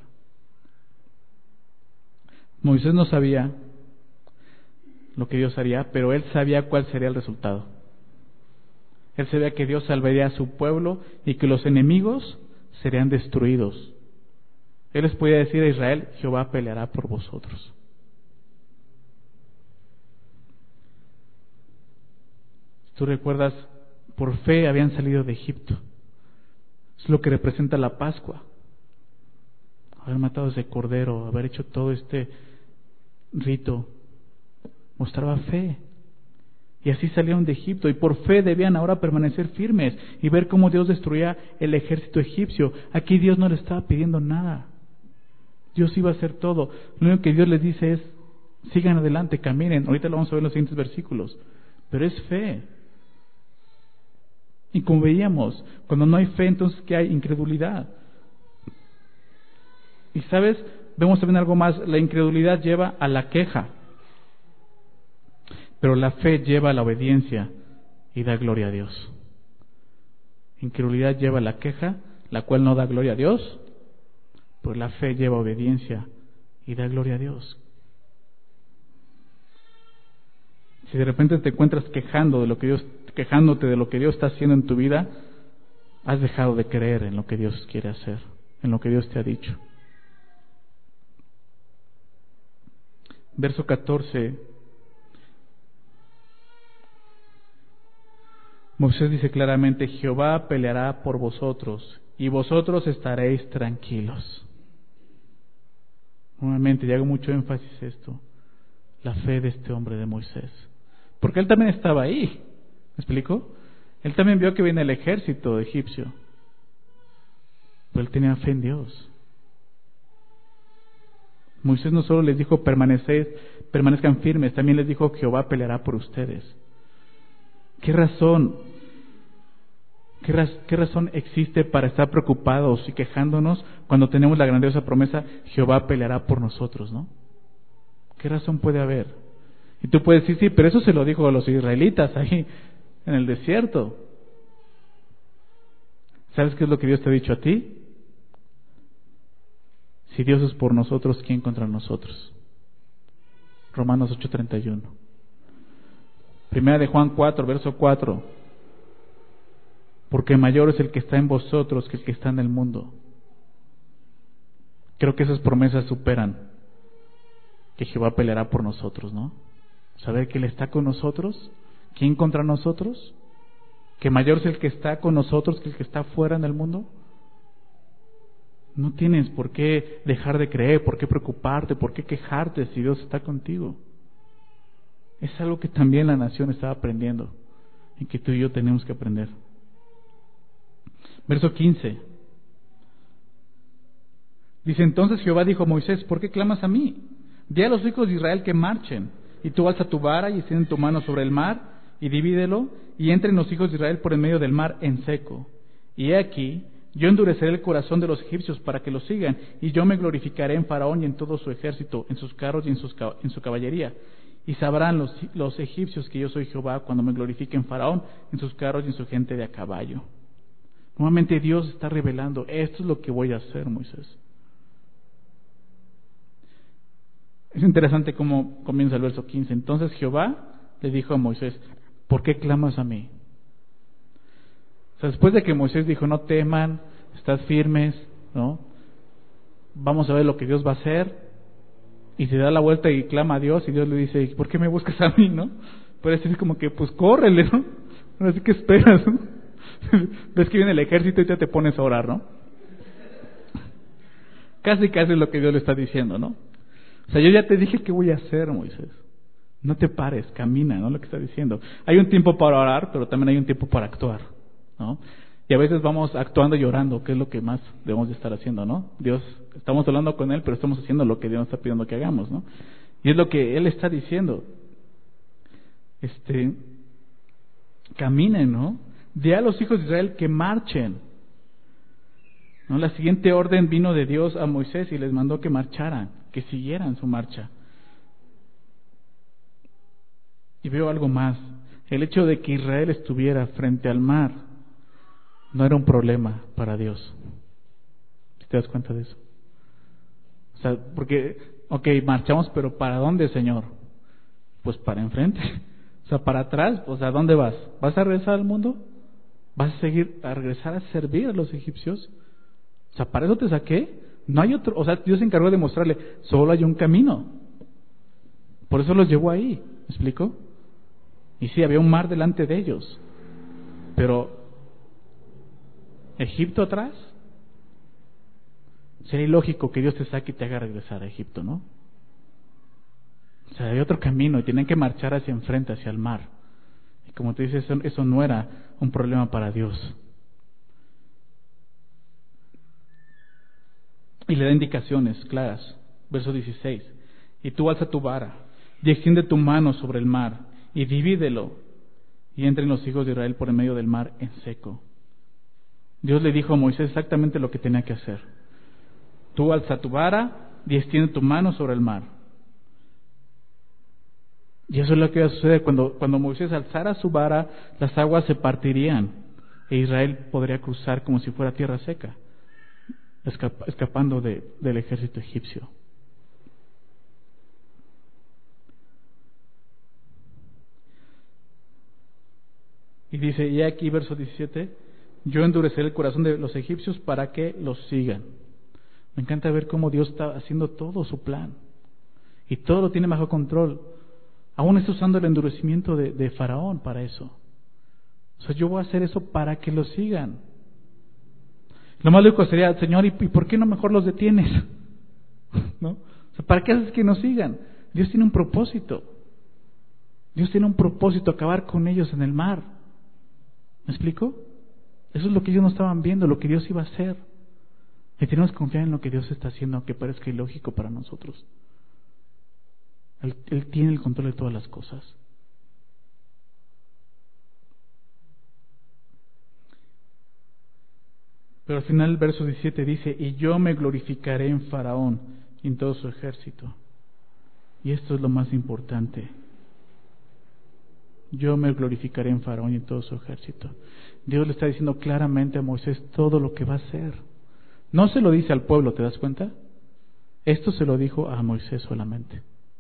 Moisés no sabía lo que Dios haría, pero él sabía cuál sería el resultado. Él sabía que Dios salvaría a su pueblo y que los enemigos serían destruidos. Él les podía decir a Israel, Jehová peleará por vosotros. Si tú recuerdas, por fe habían salido de Egipto. Es lo que representa la Pascua. Haber matado ese cordero, haber hecho todo este rito, mostraba fe. Y así salieron de Egipto, y por fe debían ahora permanecer firmes y ver cómo Dios destruía el ejército egipcio. Aquí Dios no le estaba pidiendo nada. Dios iba a hacer todo. Lo único que Dios les dice es, sigan adelante, caminen. Ahorita lo vamos a ver en los siguientes versículos. Pero es fe. Y como veíamos, cuando no hay fe, entonces ¿qué hay? Incredulidad. Y sabes, vemos también algo más. La incredulidad lleva a la queja, pero la fe lleva a la obediencia y da gloria a Dios. Incredulidad lleva a la queja, la cual no da gloria a Dios, pero la fe lleva a obediencia y da gloria a Dios. Si de repente te encuentras quejando de lo que Dios quejándote de lo que Dios está haciendo en tu vida, has dejado de creer en lo que Dios quiere hacer, en lo que Dios te ha dicho. Verso catorce. Moisés dice claramente: Jehová peleará por vosotros y vosotros estaréis tranquilos. Nuevamente, y hago mucho énfasis a esto, la fe de este hombre de Moisés, porque él también estaba ahí. ¿Me explico? Él también vio que viene el ejército egipcio, pero él tenía fe en Dios. Moisés no solo les dijo permaneced, permanezcan firmes, también les dijo Jehová peleará por ustedes. ¿Qué razón, qué, raz, qué razón existe para estar preocupados y quejándonos cuando tenemos la grandiosa promesa Jehová peleará por nosotros, ¿no? ¿Qué razón puede haber? Y tú puedes decir, sí, pero eso se lo dijo a los israelitas ahí en el desierto. ¿Sabes qué es lo que Dios te ha dicho a ti? Si Dios es por nosotros, ¿quién contra nosotros? Romanos ocho treinta y uno. Primera de Juan cuatro, verso cuatro. Porque mayor es el que está en vosotros que el que está en el mundo. Creo que esas promesas superan que Jehová peleará por nosotros, ¿no? Saber que Él está con nosotros, ¿quién contra nosotros? Que mayor es el que está con nosotros que el que está fuera en el mundo. No tienes por qué dejar de creer, por qué preocuparte, por qué quejarte si Dios está contigo. Es algo que también la nación está aprendiendo y que tú y yo tenemos que aprender. Verso quince. Dice: entonces Jehová dijo a Moisés: ¿por qué clamas a mí? Di a los hijos de Israel que marchen, y tú alza tu vara y extiende tu mano sobre el mar y divídelo, y entren los hijos de Israel por en medio del mar en seco. Y he aquí, yo endureceré el corazón de los egipcios para que los sigan, y yo me glorificaré en Faraón y en todo su ejército, en sus carros y en, sus, en su caballería. Y sabrán los, los egipcios que yo soy Jehová cuando me glorifique en Faraón, en sus carros y en su gente de a caballo. Nuevamente Dios está revelando: esto es lo que voy a hacer, Moisés. Es interesante cómo comienza el verso quince. Entonces Jehová le dijo a Moisés: ¿por qué clamas a mí? O sea, después de que Moisés dijo: no teman, estad firmes, ¿no? Vamos a ver lo que Dios va a hacer. Y se da la vuelta y clama a Dios, y Dios le dice: ¿por qué me buscas a mí, no? Pero es como que, pues córrele, ¿no? Así que esperas, ¿no? Ves que viene el ejército y ya te pones a orar, ¿no? Casi casi es lo que Dios le está diciendo, ¿no? O sea, yo ya te dije qué voy a hacer, Moisés. No te pares, camina, ¿no? Lo que está diciendo. Hay un tiempo para orar, pero también hay un tiempo para actuar, ¿no? Y a veces vamos actuando y orando, que es lo que más debemos de estar haciendo, ¿no? Dios, estamos hablando con Él, pero estamos haciendo lo que Dios nos está pidiendo que hagamos, ¿no? Y es lo que Él está diciendo. Este, caminen, ¿no? Di a los hijos de Israel que marchen, ¿no? La siguiente orden vino de Dios a Moisés y les mandó que marcharan, que siguieran su marcha. Y veo algo más. El hecho de que Israel estuviera frente al mar no era un problema para Dios. ¿Sí te das cuenta de eso? O sea, porque, ok, marchamos, pero ¿para dónde, Señor? Pues para enfrente. O sea, para atrás, pues ¿a dónde vas? ¿Vas a regresar al mundo? ¿Vas a seguir, a regresar a servir a los egipcios? O sea, para eso te saqué. No hay otro, o sea, Dios se encargó de mostrarle, solo hay un camino. Por eso los llevó ahí, ¿me explico? Y sí, había un mar delante de ellos, pero Egipto atrás. Sería ilógico que Dios te saque y te haga regresar a Egipto, ¿no? O sea, hay otro camino y tienen que marchar hacia enfrente, hacia el mar. Y como te dices, eso, eso no era un problema para Dios. Y le da indicaciones claras. Verso dieciséis. Y tú alza tu vara y extiende tu mano sobre el mar y divídelo, y entren los hijos de Israel por en medio del mar en seco. Dios le dijo a Moisés exactamente lo que tenía que hacer. Tú alza tu vara y extiende tu mano sobre el mar. Y eso es lo que iba a suceder. Cuando, cuando Moisés alzara su vara, las aguas se partirían e Israel podría cruzar como si fuera tierra seca, escapa, escapando de, del ejército egipcio. Y dice, y aquí verso diecisiete, yo endureceré el corazón de los egipcios para que los sigan. Me encanta ver cómo Dios está haciendo todo su plan. Y todo lo tiene bajo control. Aún está usando el endurecimiento de, de Faraón para eso. O sea, yo voy a hacer eso para que los sigan. Lo más lógico sería, Señor, ¿y por qué no mejor los detienes? ¿No? O sea, ¿para qué haces que nos sigan? Dios tiene un propósito. Dios tiene un propósito, acabar con ellos en el mar. ¿Me explico? Eso es lo que ellos no estaban viendo, lo que Dios iba a hacer. Y tenemos que confiar en lo que Dios está haciendo, aunque parezca ilógico para nosotros. Él, Él tiene el control de todas las cosas. Pero al final el verso diecisiete dice, y yo me glorificaré en Faraón y en todo su ejército. Y esto es lo más importante. Yo me glorificaré en Faraón y en todo su ejército. Dios le está diciendo claramente a Moisés todo lo que va a hacer. No se lo dice al pueblo, ¿te das cuenta? Esto se lo dijo a Moisés solamente.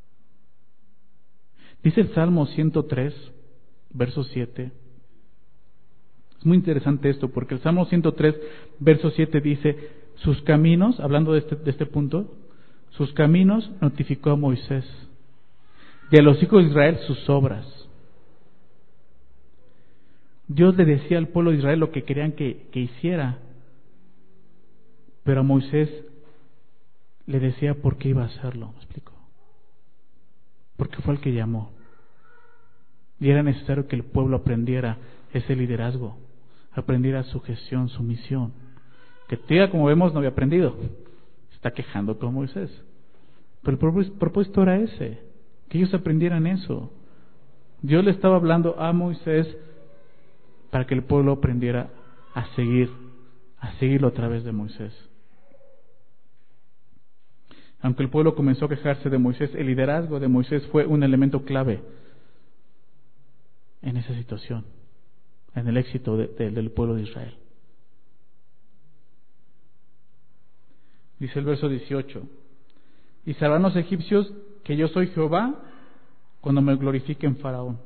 Dice el Salmo ciento tres, verso siete. Es muy interesante esto, porque el Salmo ciento tres, verso siete dice, sus caminos, hablando de este, de este punto, sus caminos notificó a Moisés, y a los hijos de Israel sus obras. Dios le decía al pueblo de Israel lo que querían que, que hiciera, pero a Moisés le decía por qué iba a hacerlo, ¿me explico? Porque fue el que llamó. Y era necesario que el pueblo aprendiera ese liderazgo, aprendiera su gestión, su misión. Que Tía, como vemos, no había aprendido. Se está quejando con Moisés. Pero el propósito era ese, que ellos aprendieran eso. Dios le estaba hablando a Moisés para que el pueblo aprendiera a seguir, a seguirlo a través de Moisés. Aunque el pueblo comenzó a quejarse de Moisés, el liderazgo de Moisés fue un elemento clave en esa situación, en el éxito de, de, del pueblo de Israel. Dice el verso dieciocho, y sabrán los egipcios que yo soy Jehová cuando me glorifique en Faraón.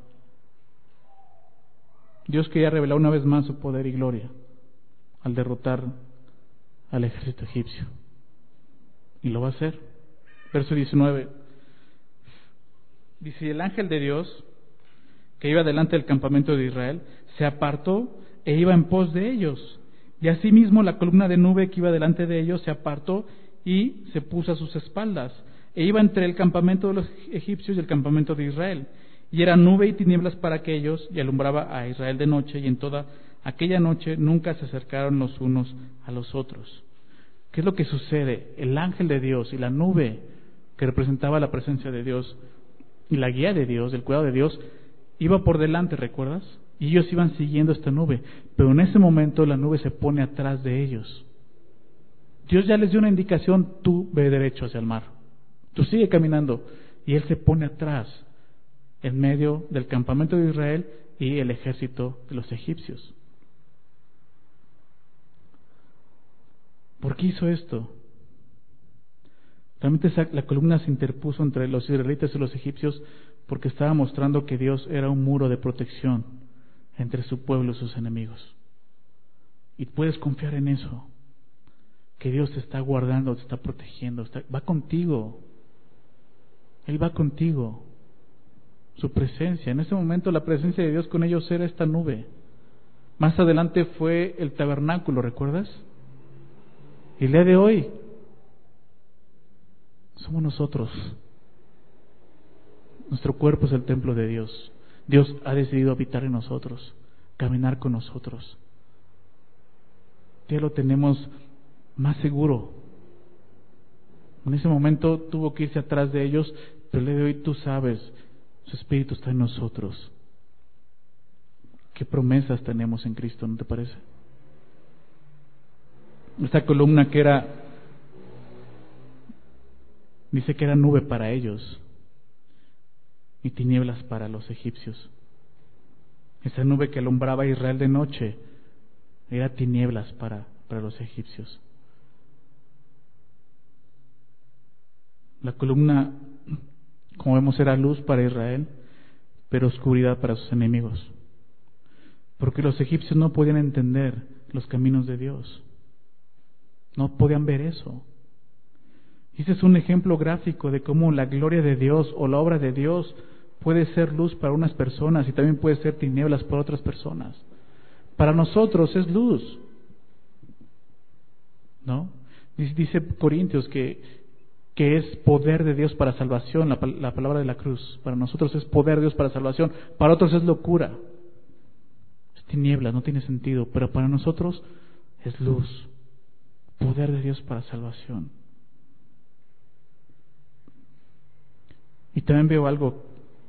Dios quería revelar una vez más su poder y gloria al derrotar al ejército egipcio. Y lo va a hacer. Verso diecinueve. Dice, el ángel de Dios que iba delante del campamento de Israel se apartó e iba en pos de ellos. Y asimismo la columna de nube que iba delante de ellos se apartó y se puso a sus espaldas. E iba entre el campamento de los egipcios y el campamento de Israel. Y era nube y tinieblas para aquellos, y alumbraba a Israel de noche, y en toda aquella noche nunca se acercaron los unos a los otros. ¿Qué es lo que sucede? El ángel de Dios y la nube que representaba la presencia de Dios y la guía de Dios, el cuidado de Dios, iba por delante, ¿recuerdas? Y ellos iban siguiendo esta nube, pero en ese momento la nube se pone atrás de ellos. Dios ya les dio una indicación, tú ve derecho hacia el mar, tú sigue caminando, y Él se pone atrás, en medio del campamento de Israel y el ejército de los egipcios. ¿Por qué hizo esto? Realmente la columna se interpuso entre los israelitas y los egipcios porque estaba mostrando que Dios era un muro de protección entre su pueblo y sus enemigos. Y puedes confiar en eso, que Dios te está guardando, te está protegiendo, está, va contigo. Él va contigo. Su presencia, en ese momento la presencia de Dios con ellos era esta nube. Más adelante fue el tabernáculo, ¿recuerdas? Y el día de hoy somos nosotros. Nuestro cuerpo es el templo de Dios. Dios ha decidido habitar en nosotros, caminar con nosotros. Ya lo tenemos más seguro. En ese momento tuvo que irse atrás de ellos, pero el día de hoy tú sabes, su Espíritu está en nosotros. ¿Qué promesas tenemos en Cristo, no te parece? Esta columna que era, dice que era nube para ellos y tinieblas para los egipcios. Esa nube que alumbraba a Israel de noche era tinieblas para, para los egipcios. La columna, como vemos, era luz para Israel, pero oscuridad para sus enemigos. Porque los egipcios no podían entender los caminos de Dios. No podían ver eso. Y ese es un ejemplo gráfico de cómo la gloria de Dios o la obra de Dios puede ser luz para unas personas y también puede ser tinieblas para otras personas. Para nosotros es luz, ¿no? Dice Corintios que, que es poder de Dios para salvación, la, la palabra de la cruz. Para nosotros es poder de Dios para salvación, para otros es locura. Es tinieblas, no tiene sentido, pero para nosotros es luz, poder de Dios para salvación. Y también veo algo,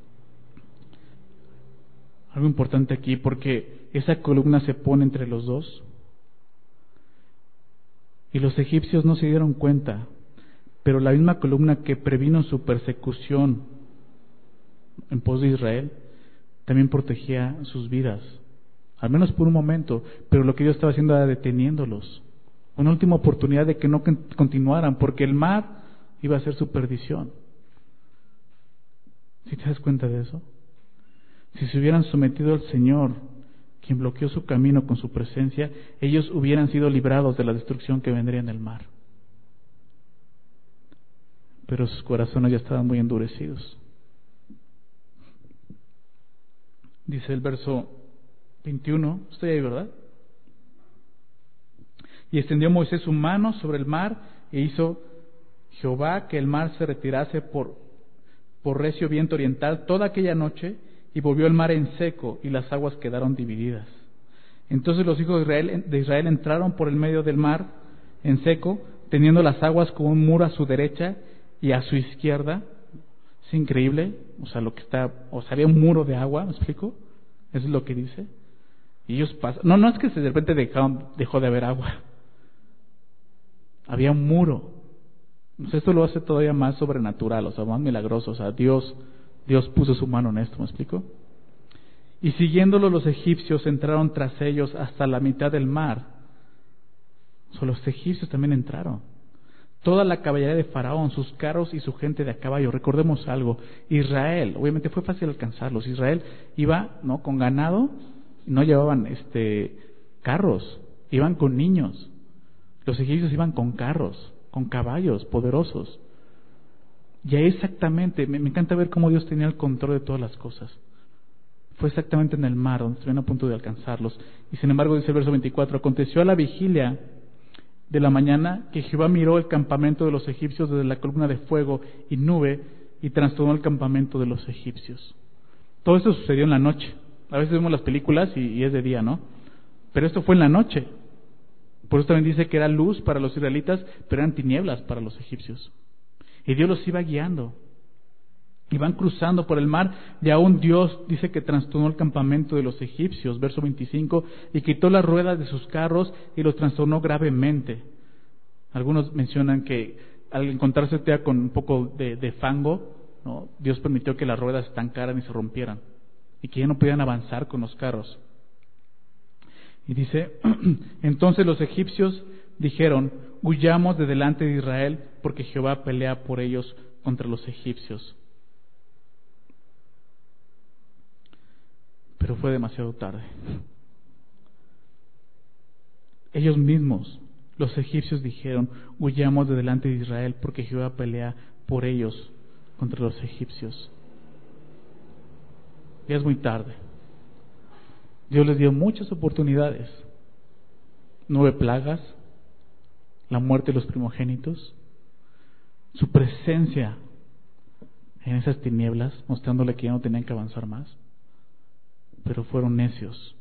algo importante aquí, porque esa columna se pone entre los dos. Y los egipcios no se dieron cuenta, pero la misma columna que previno su persecución en pos de Israel, también protegía sus vidas, al menos por un momento, pero lo que Dios estaba haciendo era deteniéndolos. Una última oportunidad de que no continuaran, porque el mar iba a ser su perdición. ¿Sí te das cuenta de eso? Si se hubieran sometido al Señor, quien bloqueó su camino con su presencia, ellos hubieran sido librados de la destrucción que vendría en el mar. Pero sus corazones ya estaban muy endurecidos. Dice el verso veintiuno, estoy ahí, ¿verdad? Y extendió Moisés su mano sobre el mar e hizo Jehová que el mar se retirase por, por recio viento oriental toda aquella noche, y volvió el mar en seco y las aguas quedaron divididas. Entonces los hijos de Israel, de Israel entraron por el medio del mar en seco, teniendo las aguas como un muro a su derecha y a su izquierda. Es increíble, o sea, lo que está, o sea, había un muro de agua, ¿me explico? Eso es lo que dice. Y ellos pasan, no, no es que de repente dejaron, dejó de haber agua. Había un muro. Pues esto lo hace todavía más sobrenatural, o sea, más milagroso, o sea, Dios Dios puso su mano en esto, ¿me explico? Y siguiéndolo los egipcios entraron tras ellos hasta la mitad del mar. O sea, los egipcios también entraron. Toda la caballería de Faraón, sus carros y su gente de a caballo. Recordemos algo, Israel, obviamente fue fácil alcanzarlos. Israel iba, ¿no?, con ganado, no llevaban este carros, iban con niños. Los egipcios iban con carros, con caballos poderosos. Y ahí exactamente, me, me encanta ver cómo Dios tenía el control de todas las cosas. Fue exactamente en el mar donde estuvieron a punto de alcanzarlos. Y sin embargo, dice el verso veinticuatro, aconteció a la vigilia de la mañana que Jehová miró el campamento de los egipcios desde la columna de fuego y nube y trastornó el campamento de los egipcios. Todo esto sucedió en la noche. A veces vemos las películas y, y es de día, ¿no? Pero esto fue en la noche. Por eso también dice que era luz para los israelitas, pero eran tinieblas para los egipcios. Y Dios los iba guiando. Iban cruzando por el mar y aún Dios dice que trastornó el campamento de los egipcios, verso veinticinco, y quitó las ruedas de sus carros y los trastornó gravemente. Algunos mencionan que al encontrarse ya con un poco de, de fango, ¿no?, Dios permitió que las ruedas se estancaran y se rompieran y que ya no podían avanzar con los carros. Y dice, entonces los egipcios dijeron, huyamos de delante de Israel, porque Jehová pelea por ellos contra los egipcios. Pero fue demasiado tarde. Ellos mismos, los egipcios, dijeron, huyamos de delante de Israel, porque Jehová pelea por ellos contra los egipcios. Ya es muy tarde. Dios les dio muchas oportunidades. Nueve plagas, la muerte de los primogénitos, su presencia en esas tinieblas, mostrándole que ya no tenían que avanzar más, pero fueron necios.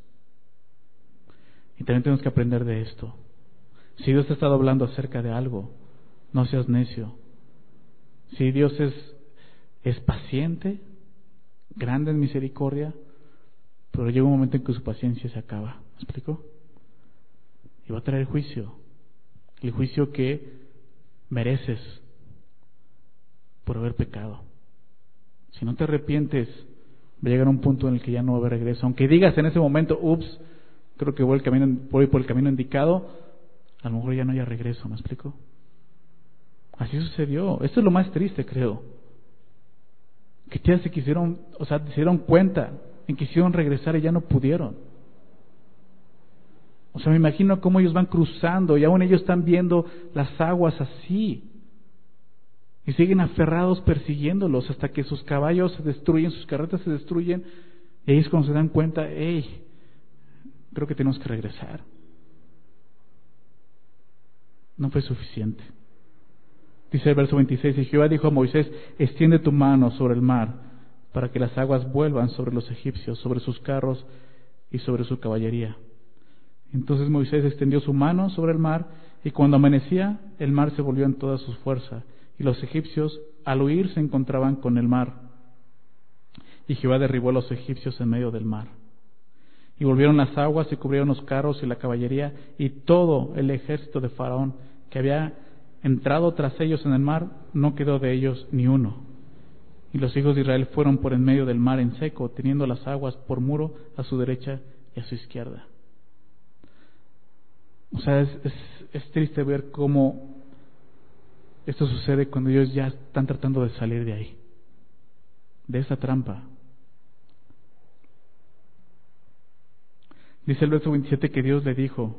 Y también tenemos que aprender de esto. Si Dios te ha estado hablando acerca de algo, no seas necio. Si Dios es, es paciente, grande en misericordia, pero llega un momento en que su paciencia se acaba. ¿Me explico? Y va a traer juicio. El juicio que mereces por haber pecado. Si no te arrepientes, va a llegar un punto en el que ya no va a haber regreso. Aunque digas en ese momento, ups, creo que voy, el camino, voy por el camino indicado, a lo mejor ya no haya regreso. ¿Me explico? Así sucedió. Esto es lo más triste, creo. Que ya se quisieron, o sea, se dieron cuenta en que quisieron regresar y ya no pudieron. O sea, me imagino cómo ellos van cruzando y aún ellos están viendo las aguas así. Y siguen aferrados persiguiéndolos hasta que sus caballos se destruyen, sus carretas se destruyen. Y ahí es cuando se dan cuenta, hey, creo que tenemos que regresar. No fue suficiente. Dice el verso veintiséis, y Jehová dijo a Moisés, extiende tu mano sobre el mar, para que las aguas vuelvan sobre los egipcios, sobre sus carros y sobre su caballería. Entonces Moisés extendió su mano sobre el mar, y cuando amanecía, el mar se volvió en toda su fuerza, y los egipcios al huir se encontraban con el mar. Y Jehová derribó a los egipcios en medio del mar. Y volvieron las aguas y cubrieron los carros y la caballería, y todo el ejército de Faraón que había entrado tras ellos en el mar, no quedó de ellos ni uno. Y los hijos de Israel fueron por en medio del mar en seco, teniendo las aguas por muro a su derecha y a su izquierda. O sea, es, es, es triste ver cómo esto sucede cuando ellos ya están tratando de salir de ahí, de esa trampa. Dice el verso veintisiete que Dios le dijo,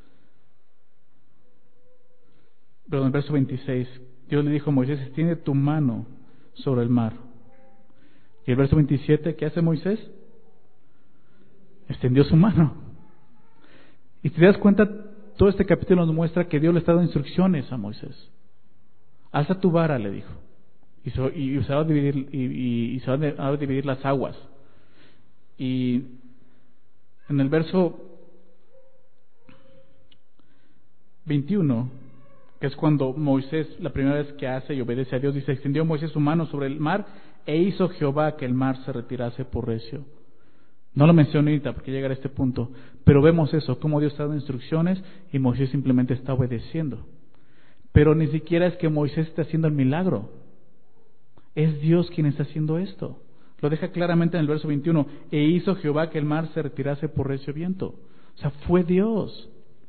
perdón, el verso veintiséis, Dios le dijo a Moisés, extiende tu mano sobre el mar. Y el verso veintisiete, ¿qué hace Moisés? Extendió su mano. Y si te das cuenta, todo este capítulo nos muestra que Dios le está dando instrucciones a Moisés. Alza tu vara, le dijo, y se, y se, va, a dividir, y, y, y se van a dividir las aguas. Y en el verso veintiuno, que es cuando Moisés, la primera vez que hace y obedece a Dios, dice, extendió Moisés su mano sobre el mar e hizo Jehová que el mar se retirase por recio. No lo menciono ahorita porque llegará a este punto, pero vemos eso, cómo Dios está dando instrucciones y Moisés simplemente está obedeciendo. Pero ni siquiera es que Moisés esté haciendo el milagro, es Dios quien está haciendo esto. Lo deja claramente en el verso veintiuno, e hizo Jehová que el mar se retirase por recio viento. O sea, fue Dios.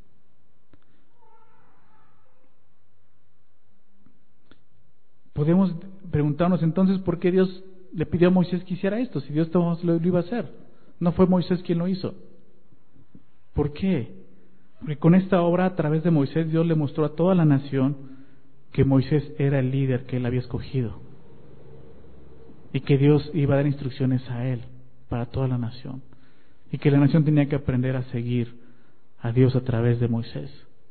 Podemos preguntarnos entonces por qué Dios le pidió a Moisés que hiciera esto, si Dios lo iba a hacer. No fue Moisés quien lo hizo. ¿Por qué? Porque con esta obra, a través de Moisés, Dios le mostró a toda la nación que Moisés era el líder que él había escogido. Y que Dios iba a dar instrucciones a él para toda la nación. Y que la nación tenía que aprender a seguir a Dios a través de Moisés.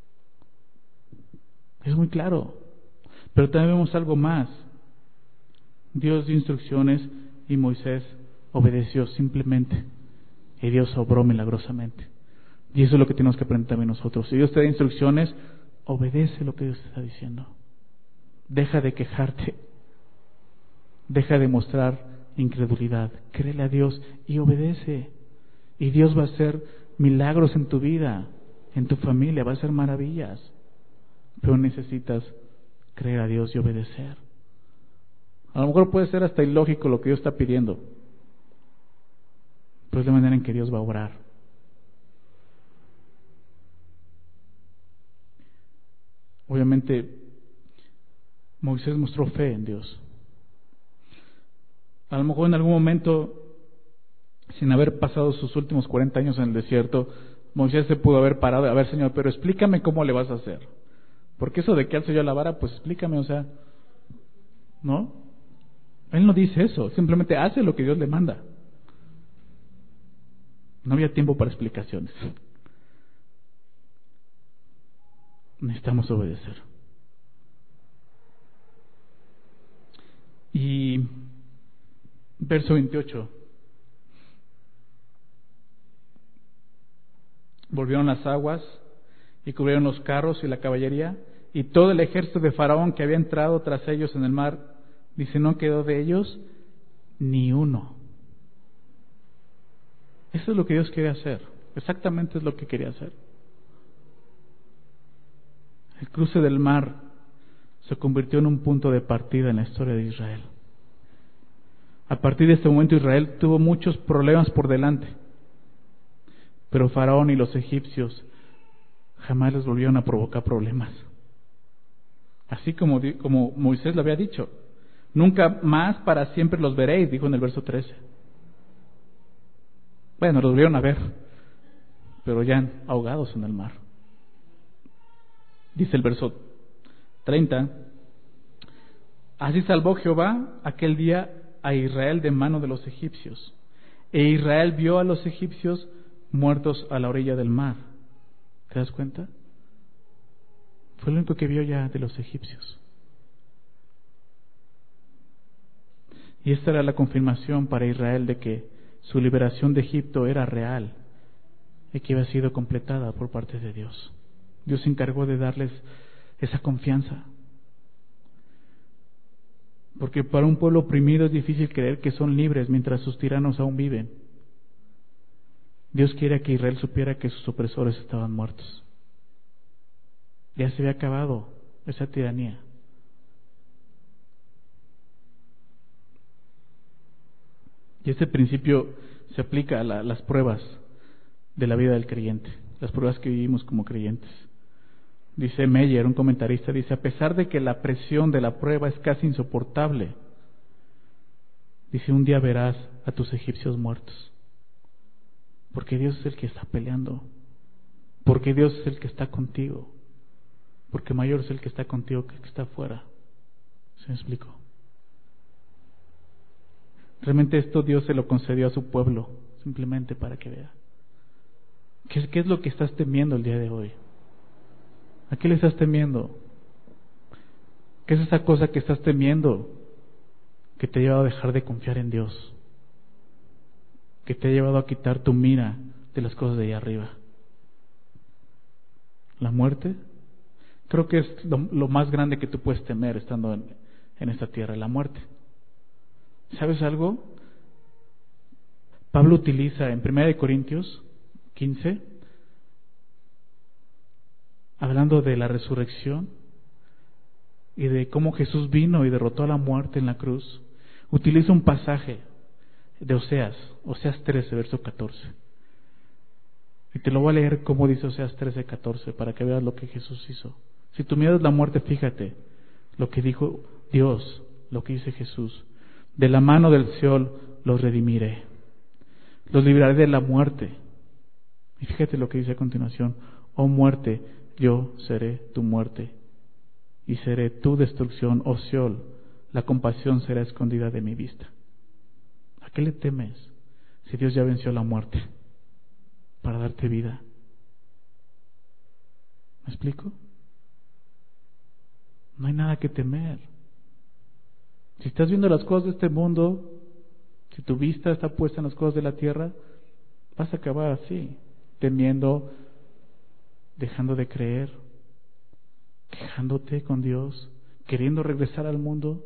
Es muy claro. Pero también vemos algo más. Dios dio instrucciones y Moisés obedeció simplemente. Y Dios obró milagrosamente. Y eso es lo que tenemos que aprender también nosotros. Si Dios te da instrucciones, obedece lo que Dios te está diciendo. Deja de quejarte. Deja de mostrar incredulidad. Créele a Dios y obedece. Y Dios va a hacer milagros en tu vida, en tu familia, va a hacer maravillas. Pero necesitas creer a Dios y obedecer. A lo mejor puede ser hasta ilógico lo que Dios está pidiendo, pero es la manera en que Dios va a obrar. Obviamente, Moisés mostró fe en Dios. A lo mejor en algún momento, sin haber pasado sus últimos cuarenta años en el desierto, Moisés se pudo haber parado, a ver, Señor, pero explícame cómo le vas a hacer. Porque eso de que alzo yo la vara, pues explícame, o sea, ¿no? Él no dice eso, simplemente hace lo que Dios le manda. No había tiempo para explicaciones. Necesitamos obedecer. Y verso veintiocho. Volvieron las aguas y cubrieron los carros y la caballería, y todo el ejército de Faraón que había entrado tras ellos en el mar, dice, no quedó de ellos ni uno. Eso es lo que Dios quería hacer. Exactamente es lo que quería hacer. El cruce del mar se convirtió en un punto de partida en la historia de Israel. A partir de este momento Israel tuvo muchos problemas por delante, pero Faraón y los egipcios jamás les volvieron a provocar problemas. Así como, como Moisés lo había dicho, nunca más para siempre los veréis, dijo en el verso trece. Bueno, los volvieron a ver, pero ya ahogados en el mar. Dice el verso treinta: así salvó Jehová aquel día a Israel de mano de los egipcios, e Israel vio a los egipcios muertos a la orilla del mar. ¿Te das cuenta? Fue lo único que vio ya de los egipcios. Y esta era la confirmación para Israel de que su liberación de Egipto era real y que había sido completada por parte de Dios. Dios se encargó de darles esa confianza. Porque para un pueblo oprimido es difícil creer que son libres mientras sus tiranos aún viven. Dios quiere que Israel supiera que sus opresores estaban muertos. Ya se había acabado esa tiranía. Y este principio se aplica a la, las pruebas de la vida del creyente, las pruebas que vivimos como creyentes. Dice Meyer, un comentarista, dice: a pesar de que la presión de la prueba es casi insoportable, dice, un día verás a tus egipcios muertos. Porque Dios es el que está peleando. Porque Dios es el que está contigo. Porque mayor es el que está contigo que el que está afuera. ¿Se me explicó? Realmente esto Dios se lo concedió a su pueblo, simplemente para que vea. ¿Qué, qué es lo que estás temiendo el día de hoy? ¿A qué le estás temiendo? ¿Qué es esa cosa que estás temiendo que te ha llevado a dejar de confiar en Dios? Que te ha llevado a quitar tu mira de las cosas de allá arriba. ¿La muerte? Creo que es lo, lo más grande que tú puedes temer estando en, en esta tierra, la muerte. ¿Sabes algo? Pablo utiliza en primera de Corintios quince, hablando de la resurrección y de cómo Jesús vino y derrotó a la muerte en la cruz, utiliza un pasaje de Oseas, Oseas trece, verso catorce. Y te lo voy a leer como dice Oseas trece, catorce, para que veas lo que Jesús hizo. Si tu miedo es la muerte, fíjate lo que dijo Dios, lo que dice Jesús. De la mano del Seol los redimiré, los libraré de la muerte. Y fíjate lo que dice a continuación: oh muerte, yo seré tu muerte, y seré tu destrucción, oh Seol, la compasión será escondida de mi vista. ¿A qué le temes si Dios ya venció la muerte para darte vida? ¿Me explico? No hay nada que temer. Si estás viendo las cosas de este mundo, si tu vista está puesta en las cosas de la tierra, vas a acabar así, temiendo, dejando de creer, quejándote con Dios, queriendo regresar al mundo.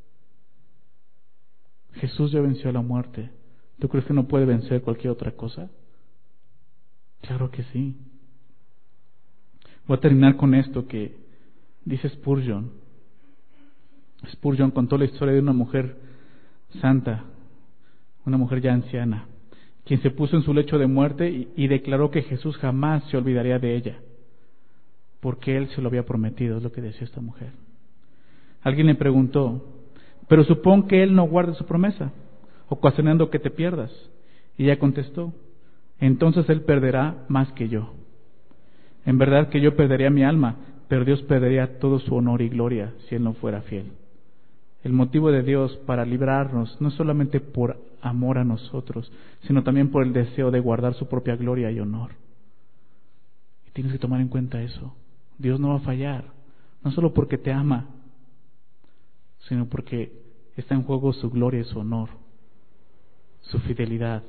Jesús ya venció la muerte. ¿Tú crees que no puede vencer cualquier otra cosa? Claro que sí. Voy a terminar con esto que dice Spurgeon. Spurgeon contó la historia de una mujer santa, una mujer ya anciana, quien se puso en su lecho de muerte y, y declaró que Jesús jamás se olvidaría de ella, porque Él se lo había prometido, es lo que decía esta mujer. Alguien le preguntó: pero supón que Él no guarde su promesa, ocasionando que te pierdas. Y ella contestó: entonces Él perderá más que yo. En verdad que yo perdería mi alma, pero Dios perdería todo su honor y gloria si Él no fuera fiel. El motivo de Dios para librarnos no es solamente por amor a nosotros, sino también por el deseo de guardar su propia gloria y honor. Y tienes que tomar en cuenta eso. Dios no va a fallar, no solo porque te ama, sino porque está en juego su gloria y su honor, su fidelidad.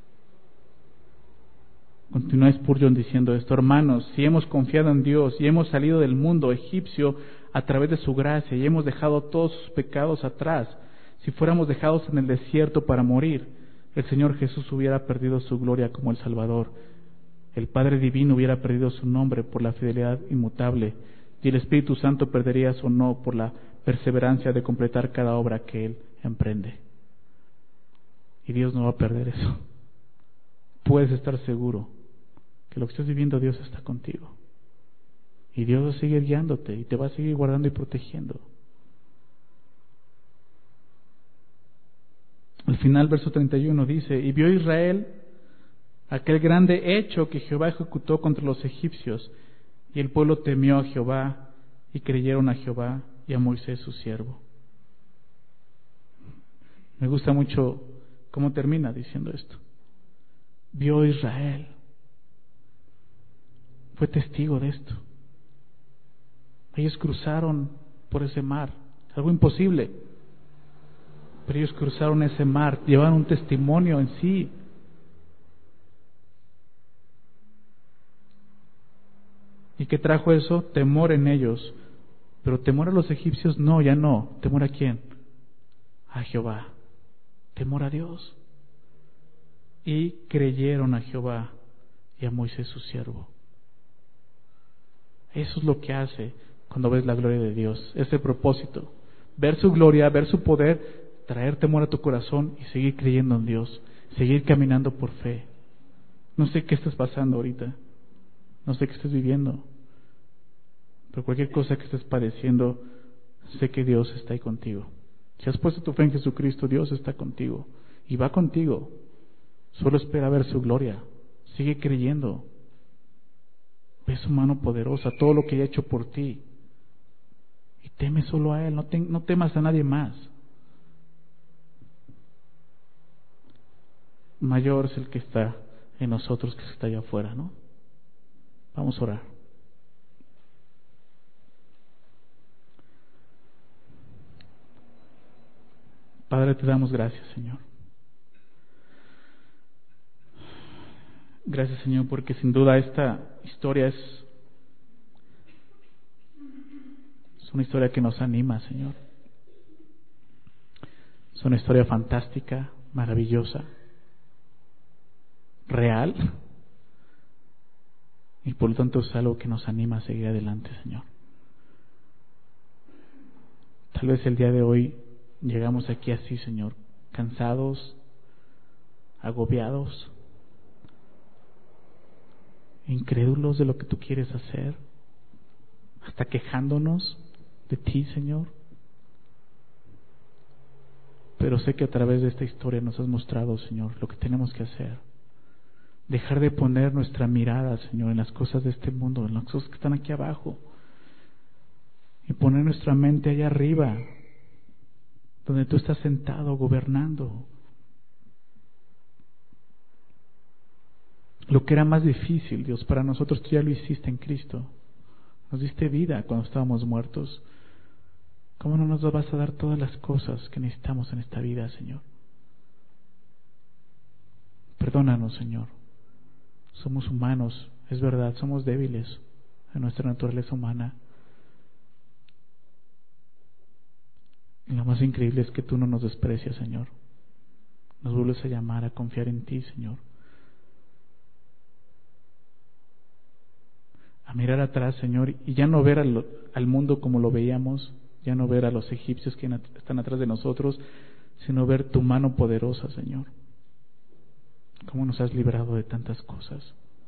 Continúa Spurgeon diciendo esto: hermanos, si hemos confiado en Dios y hemos salido del mundo egipcio a través de su gracia y hemos dejado todos sus pecados atrás, si fuéramos dejados en el desierto para morir, el Señor Jesús hubiera perdido su gloria como el Salvador, el Padre Divino hubiera perdido su nombre por la fidelidad inmutable, y el Espíritu Santo perdería su honor por la perseverancia de completar cada obra que Él emprende. Y Dios no va a perder eso. Puedes estar seguro que lo que estás viviendo, Dios está contigo. Y Dios va a seguir guiándote y te va a seguir guardando y protegiendo. Al final, verso treinta y uno dice: y vio Israel aquel grande hecho que Jehová ejecutó contra los egipcios, y el pueblo temió a Jehová y creyeron a Jehová y a Moisés su siervo. Me gusta mucho cómo termina diciendo esto. Vio Israel, fue testigo de esto. Ellos cruzaron por ese mar, algo imposible, pero ellos cruzaron ese mar, llevaron un testimonio en sí. ¿Y qué trajo eso? Temor en ellos. Pero temor a los egipcios, no, ya no. ¿Temor a quién? A Jehová. Temor a Dios. Y creyeron a Jehová y a Moisés su siervo. Eso es lo que hace cuando ves la gloria de Dios. Es el propósito. Ver su gloria, ver su poder, traer temor a tu corazón y seguir creyendo en Dios. Seguir caminando por fe. No sé qué estás pasando ahorita. No sé qué estés viviendo, pero cualquier cosa que estés padeciendo, sé que Dios está ahí contigo. Si has puesto tu fe en Jesucristo, Dios está contigo y va contigo. Solo espera ver su gloria. Sigue creyendo. Ve su mano poderosa, todo lo que ha hecho por ti. Y teme solo a Él, no, te, no temas a nadie más. Mayor es el que está en nosotros que el que está allá afuera, ¿no? Vamos a orar. Padre, te damos gracias, Señor. Gracias, Señor, porque sin duda esta historia es, es una historia que nos anima, Señor. Es una historia fantástica, maravillosa, real. Y por lo tanto es algo que nos anima a seguir adelante, Señor. Tal vez el día de hoy llegamos aquí así, Señor, cansados, agobiados, incrédulos de lo que tú quieres hacer, hasta quejándonos de ti, Señor. Pero sé que a través de esta historia nos has mostrado, Señor, lo que tenemos que hacer. Dejar de poner nuestra mirada, Señor, en las cosas de este mundo, en las cosas que están aquí abajo, y poner nuestra mente allá arriba, donde tú estás sentado, gobernando. Lo que era más difícil, Dios, para nosotros tú ya lo hiciste en Cristo. Nos diste vida cuando estábamos muertos. ¿Cómo no nos vas a dar todas las cosas que necesitamos en esta vida, Señor? Perdónanos, Señor. Somos humanos, es verdad, somos débiles en nuestra naturaleza humana. Y lo más increíble es que tú no nos desprecias, Señor. Nos vuelves a llamar a confiar en ti, Señor. A mirar atrás, Señor, y ya no ver al, al mundo como lo veíamos, ya no ver a los egipcios que están atrás de nosotros, sino ver tu mano poderosa, Señor. Cómo nos has librado de tantas cosas.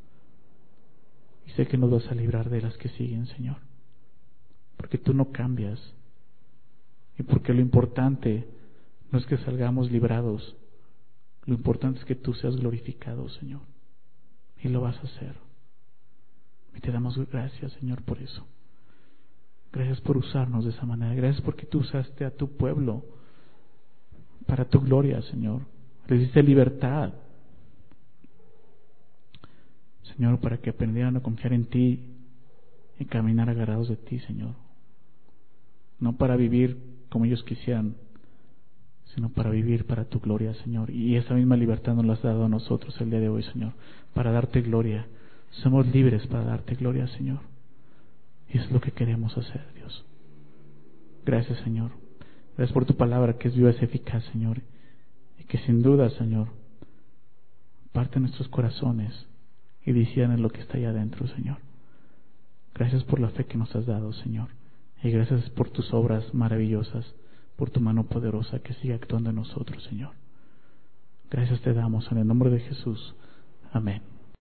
Y sé que nos vas a librar de las que siguen, Señor. Porque tú no cambias. Y porque lo importante no es que salgamos librados. Lo importante es que tú seas glorificado, Señor. Y lo vas a hacer. Y te damos gracias, Señor, por eso. Gracias por usarnos de esa manera. Gracias porque tú usaste a tu pueblo para tu gloria, Señor. Les diste libertad, Señor, para que aprendieran a confiar en ti y caminar agarrados de ti, Señor. No para vivir como ellos quisieran, sino para vivir para tu gloria, Señor. Y esa misma libertad nos la has dado a nosotros el día de hoy, Señor, para darte gloria. Somos libres para darte gloria, Señor. Y eso es lo que queremos hacer, Dios. Gracias, Señor. Gracias por tu palabra que es viva y eficaz, Señor. Y que sin duda, Señor, parte nuestros corazones y decían en lo que está allá adentro, Señor. Gracias por la fe que nos has dado, Señor. Y gracias por tus obras maravillosas, por tu mano poderosa que sigue actuando en nosotros, Señor. Gracias te damos en el nombre de Jesús. Amén.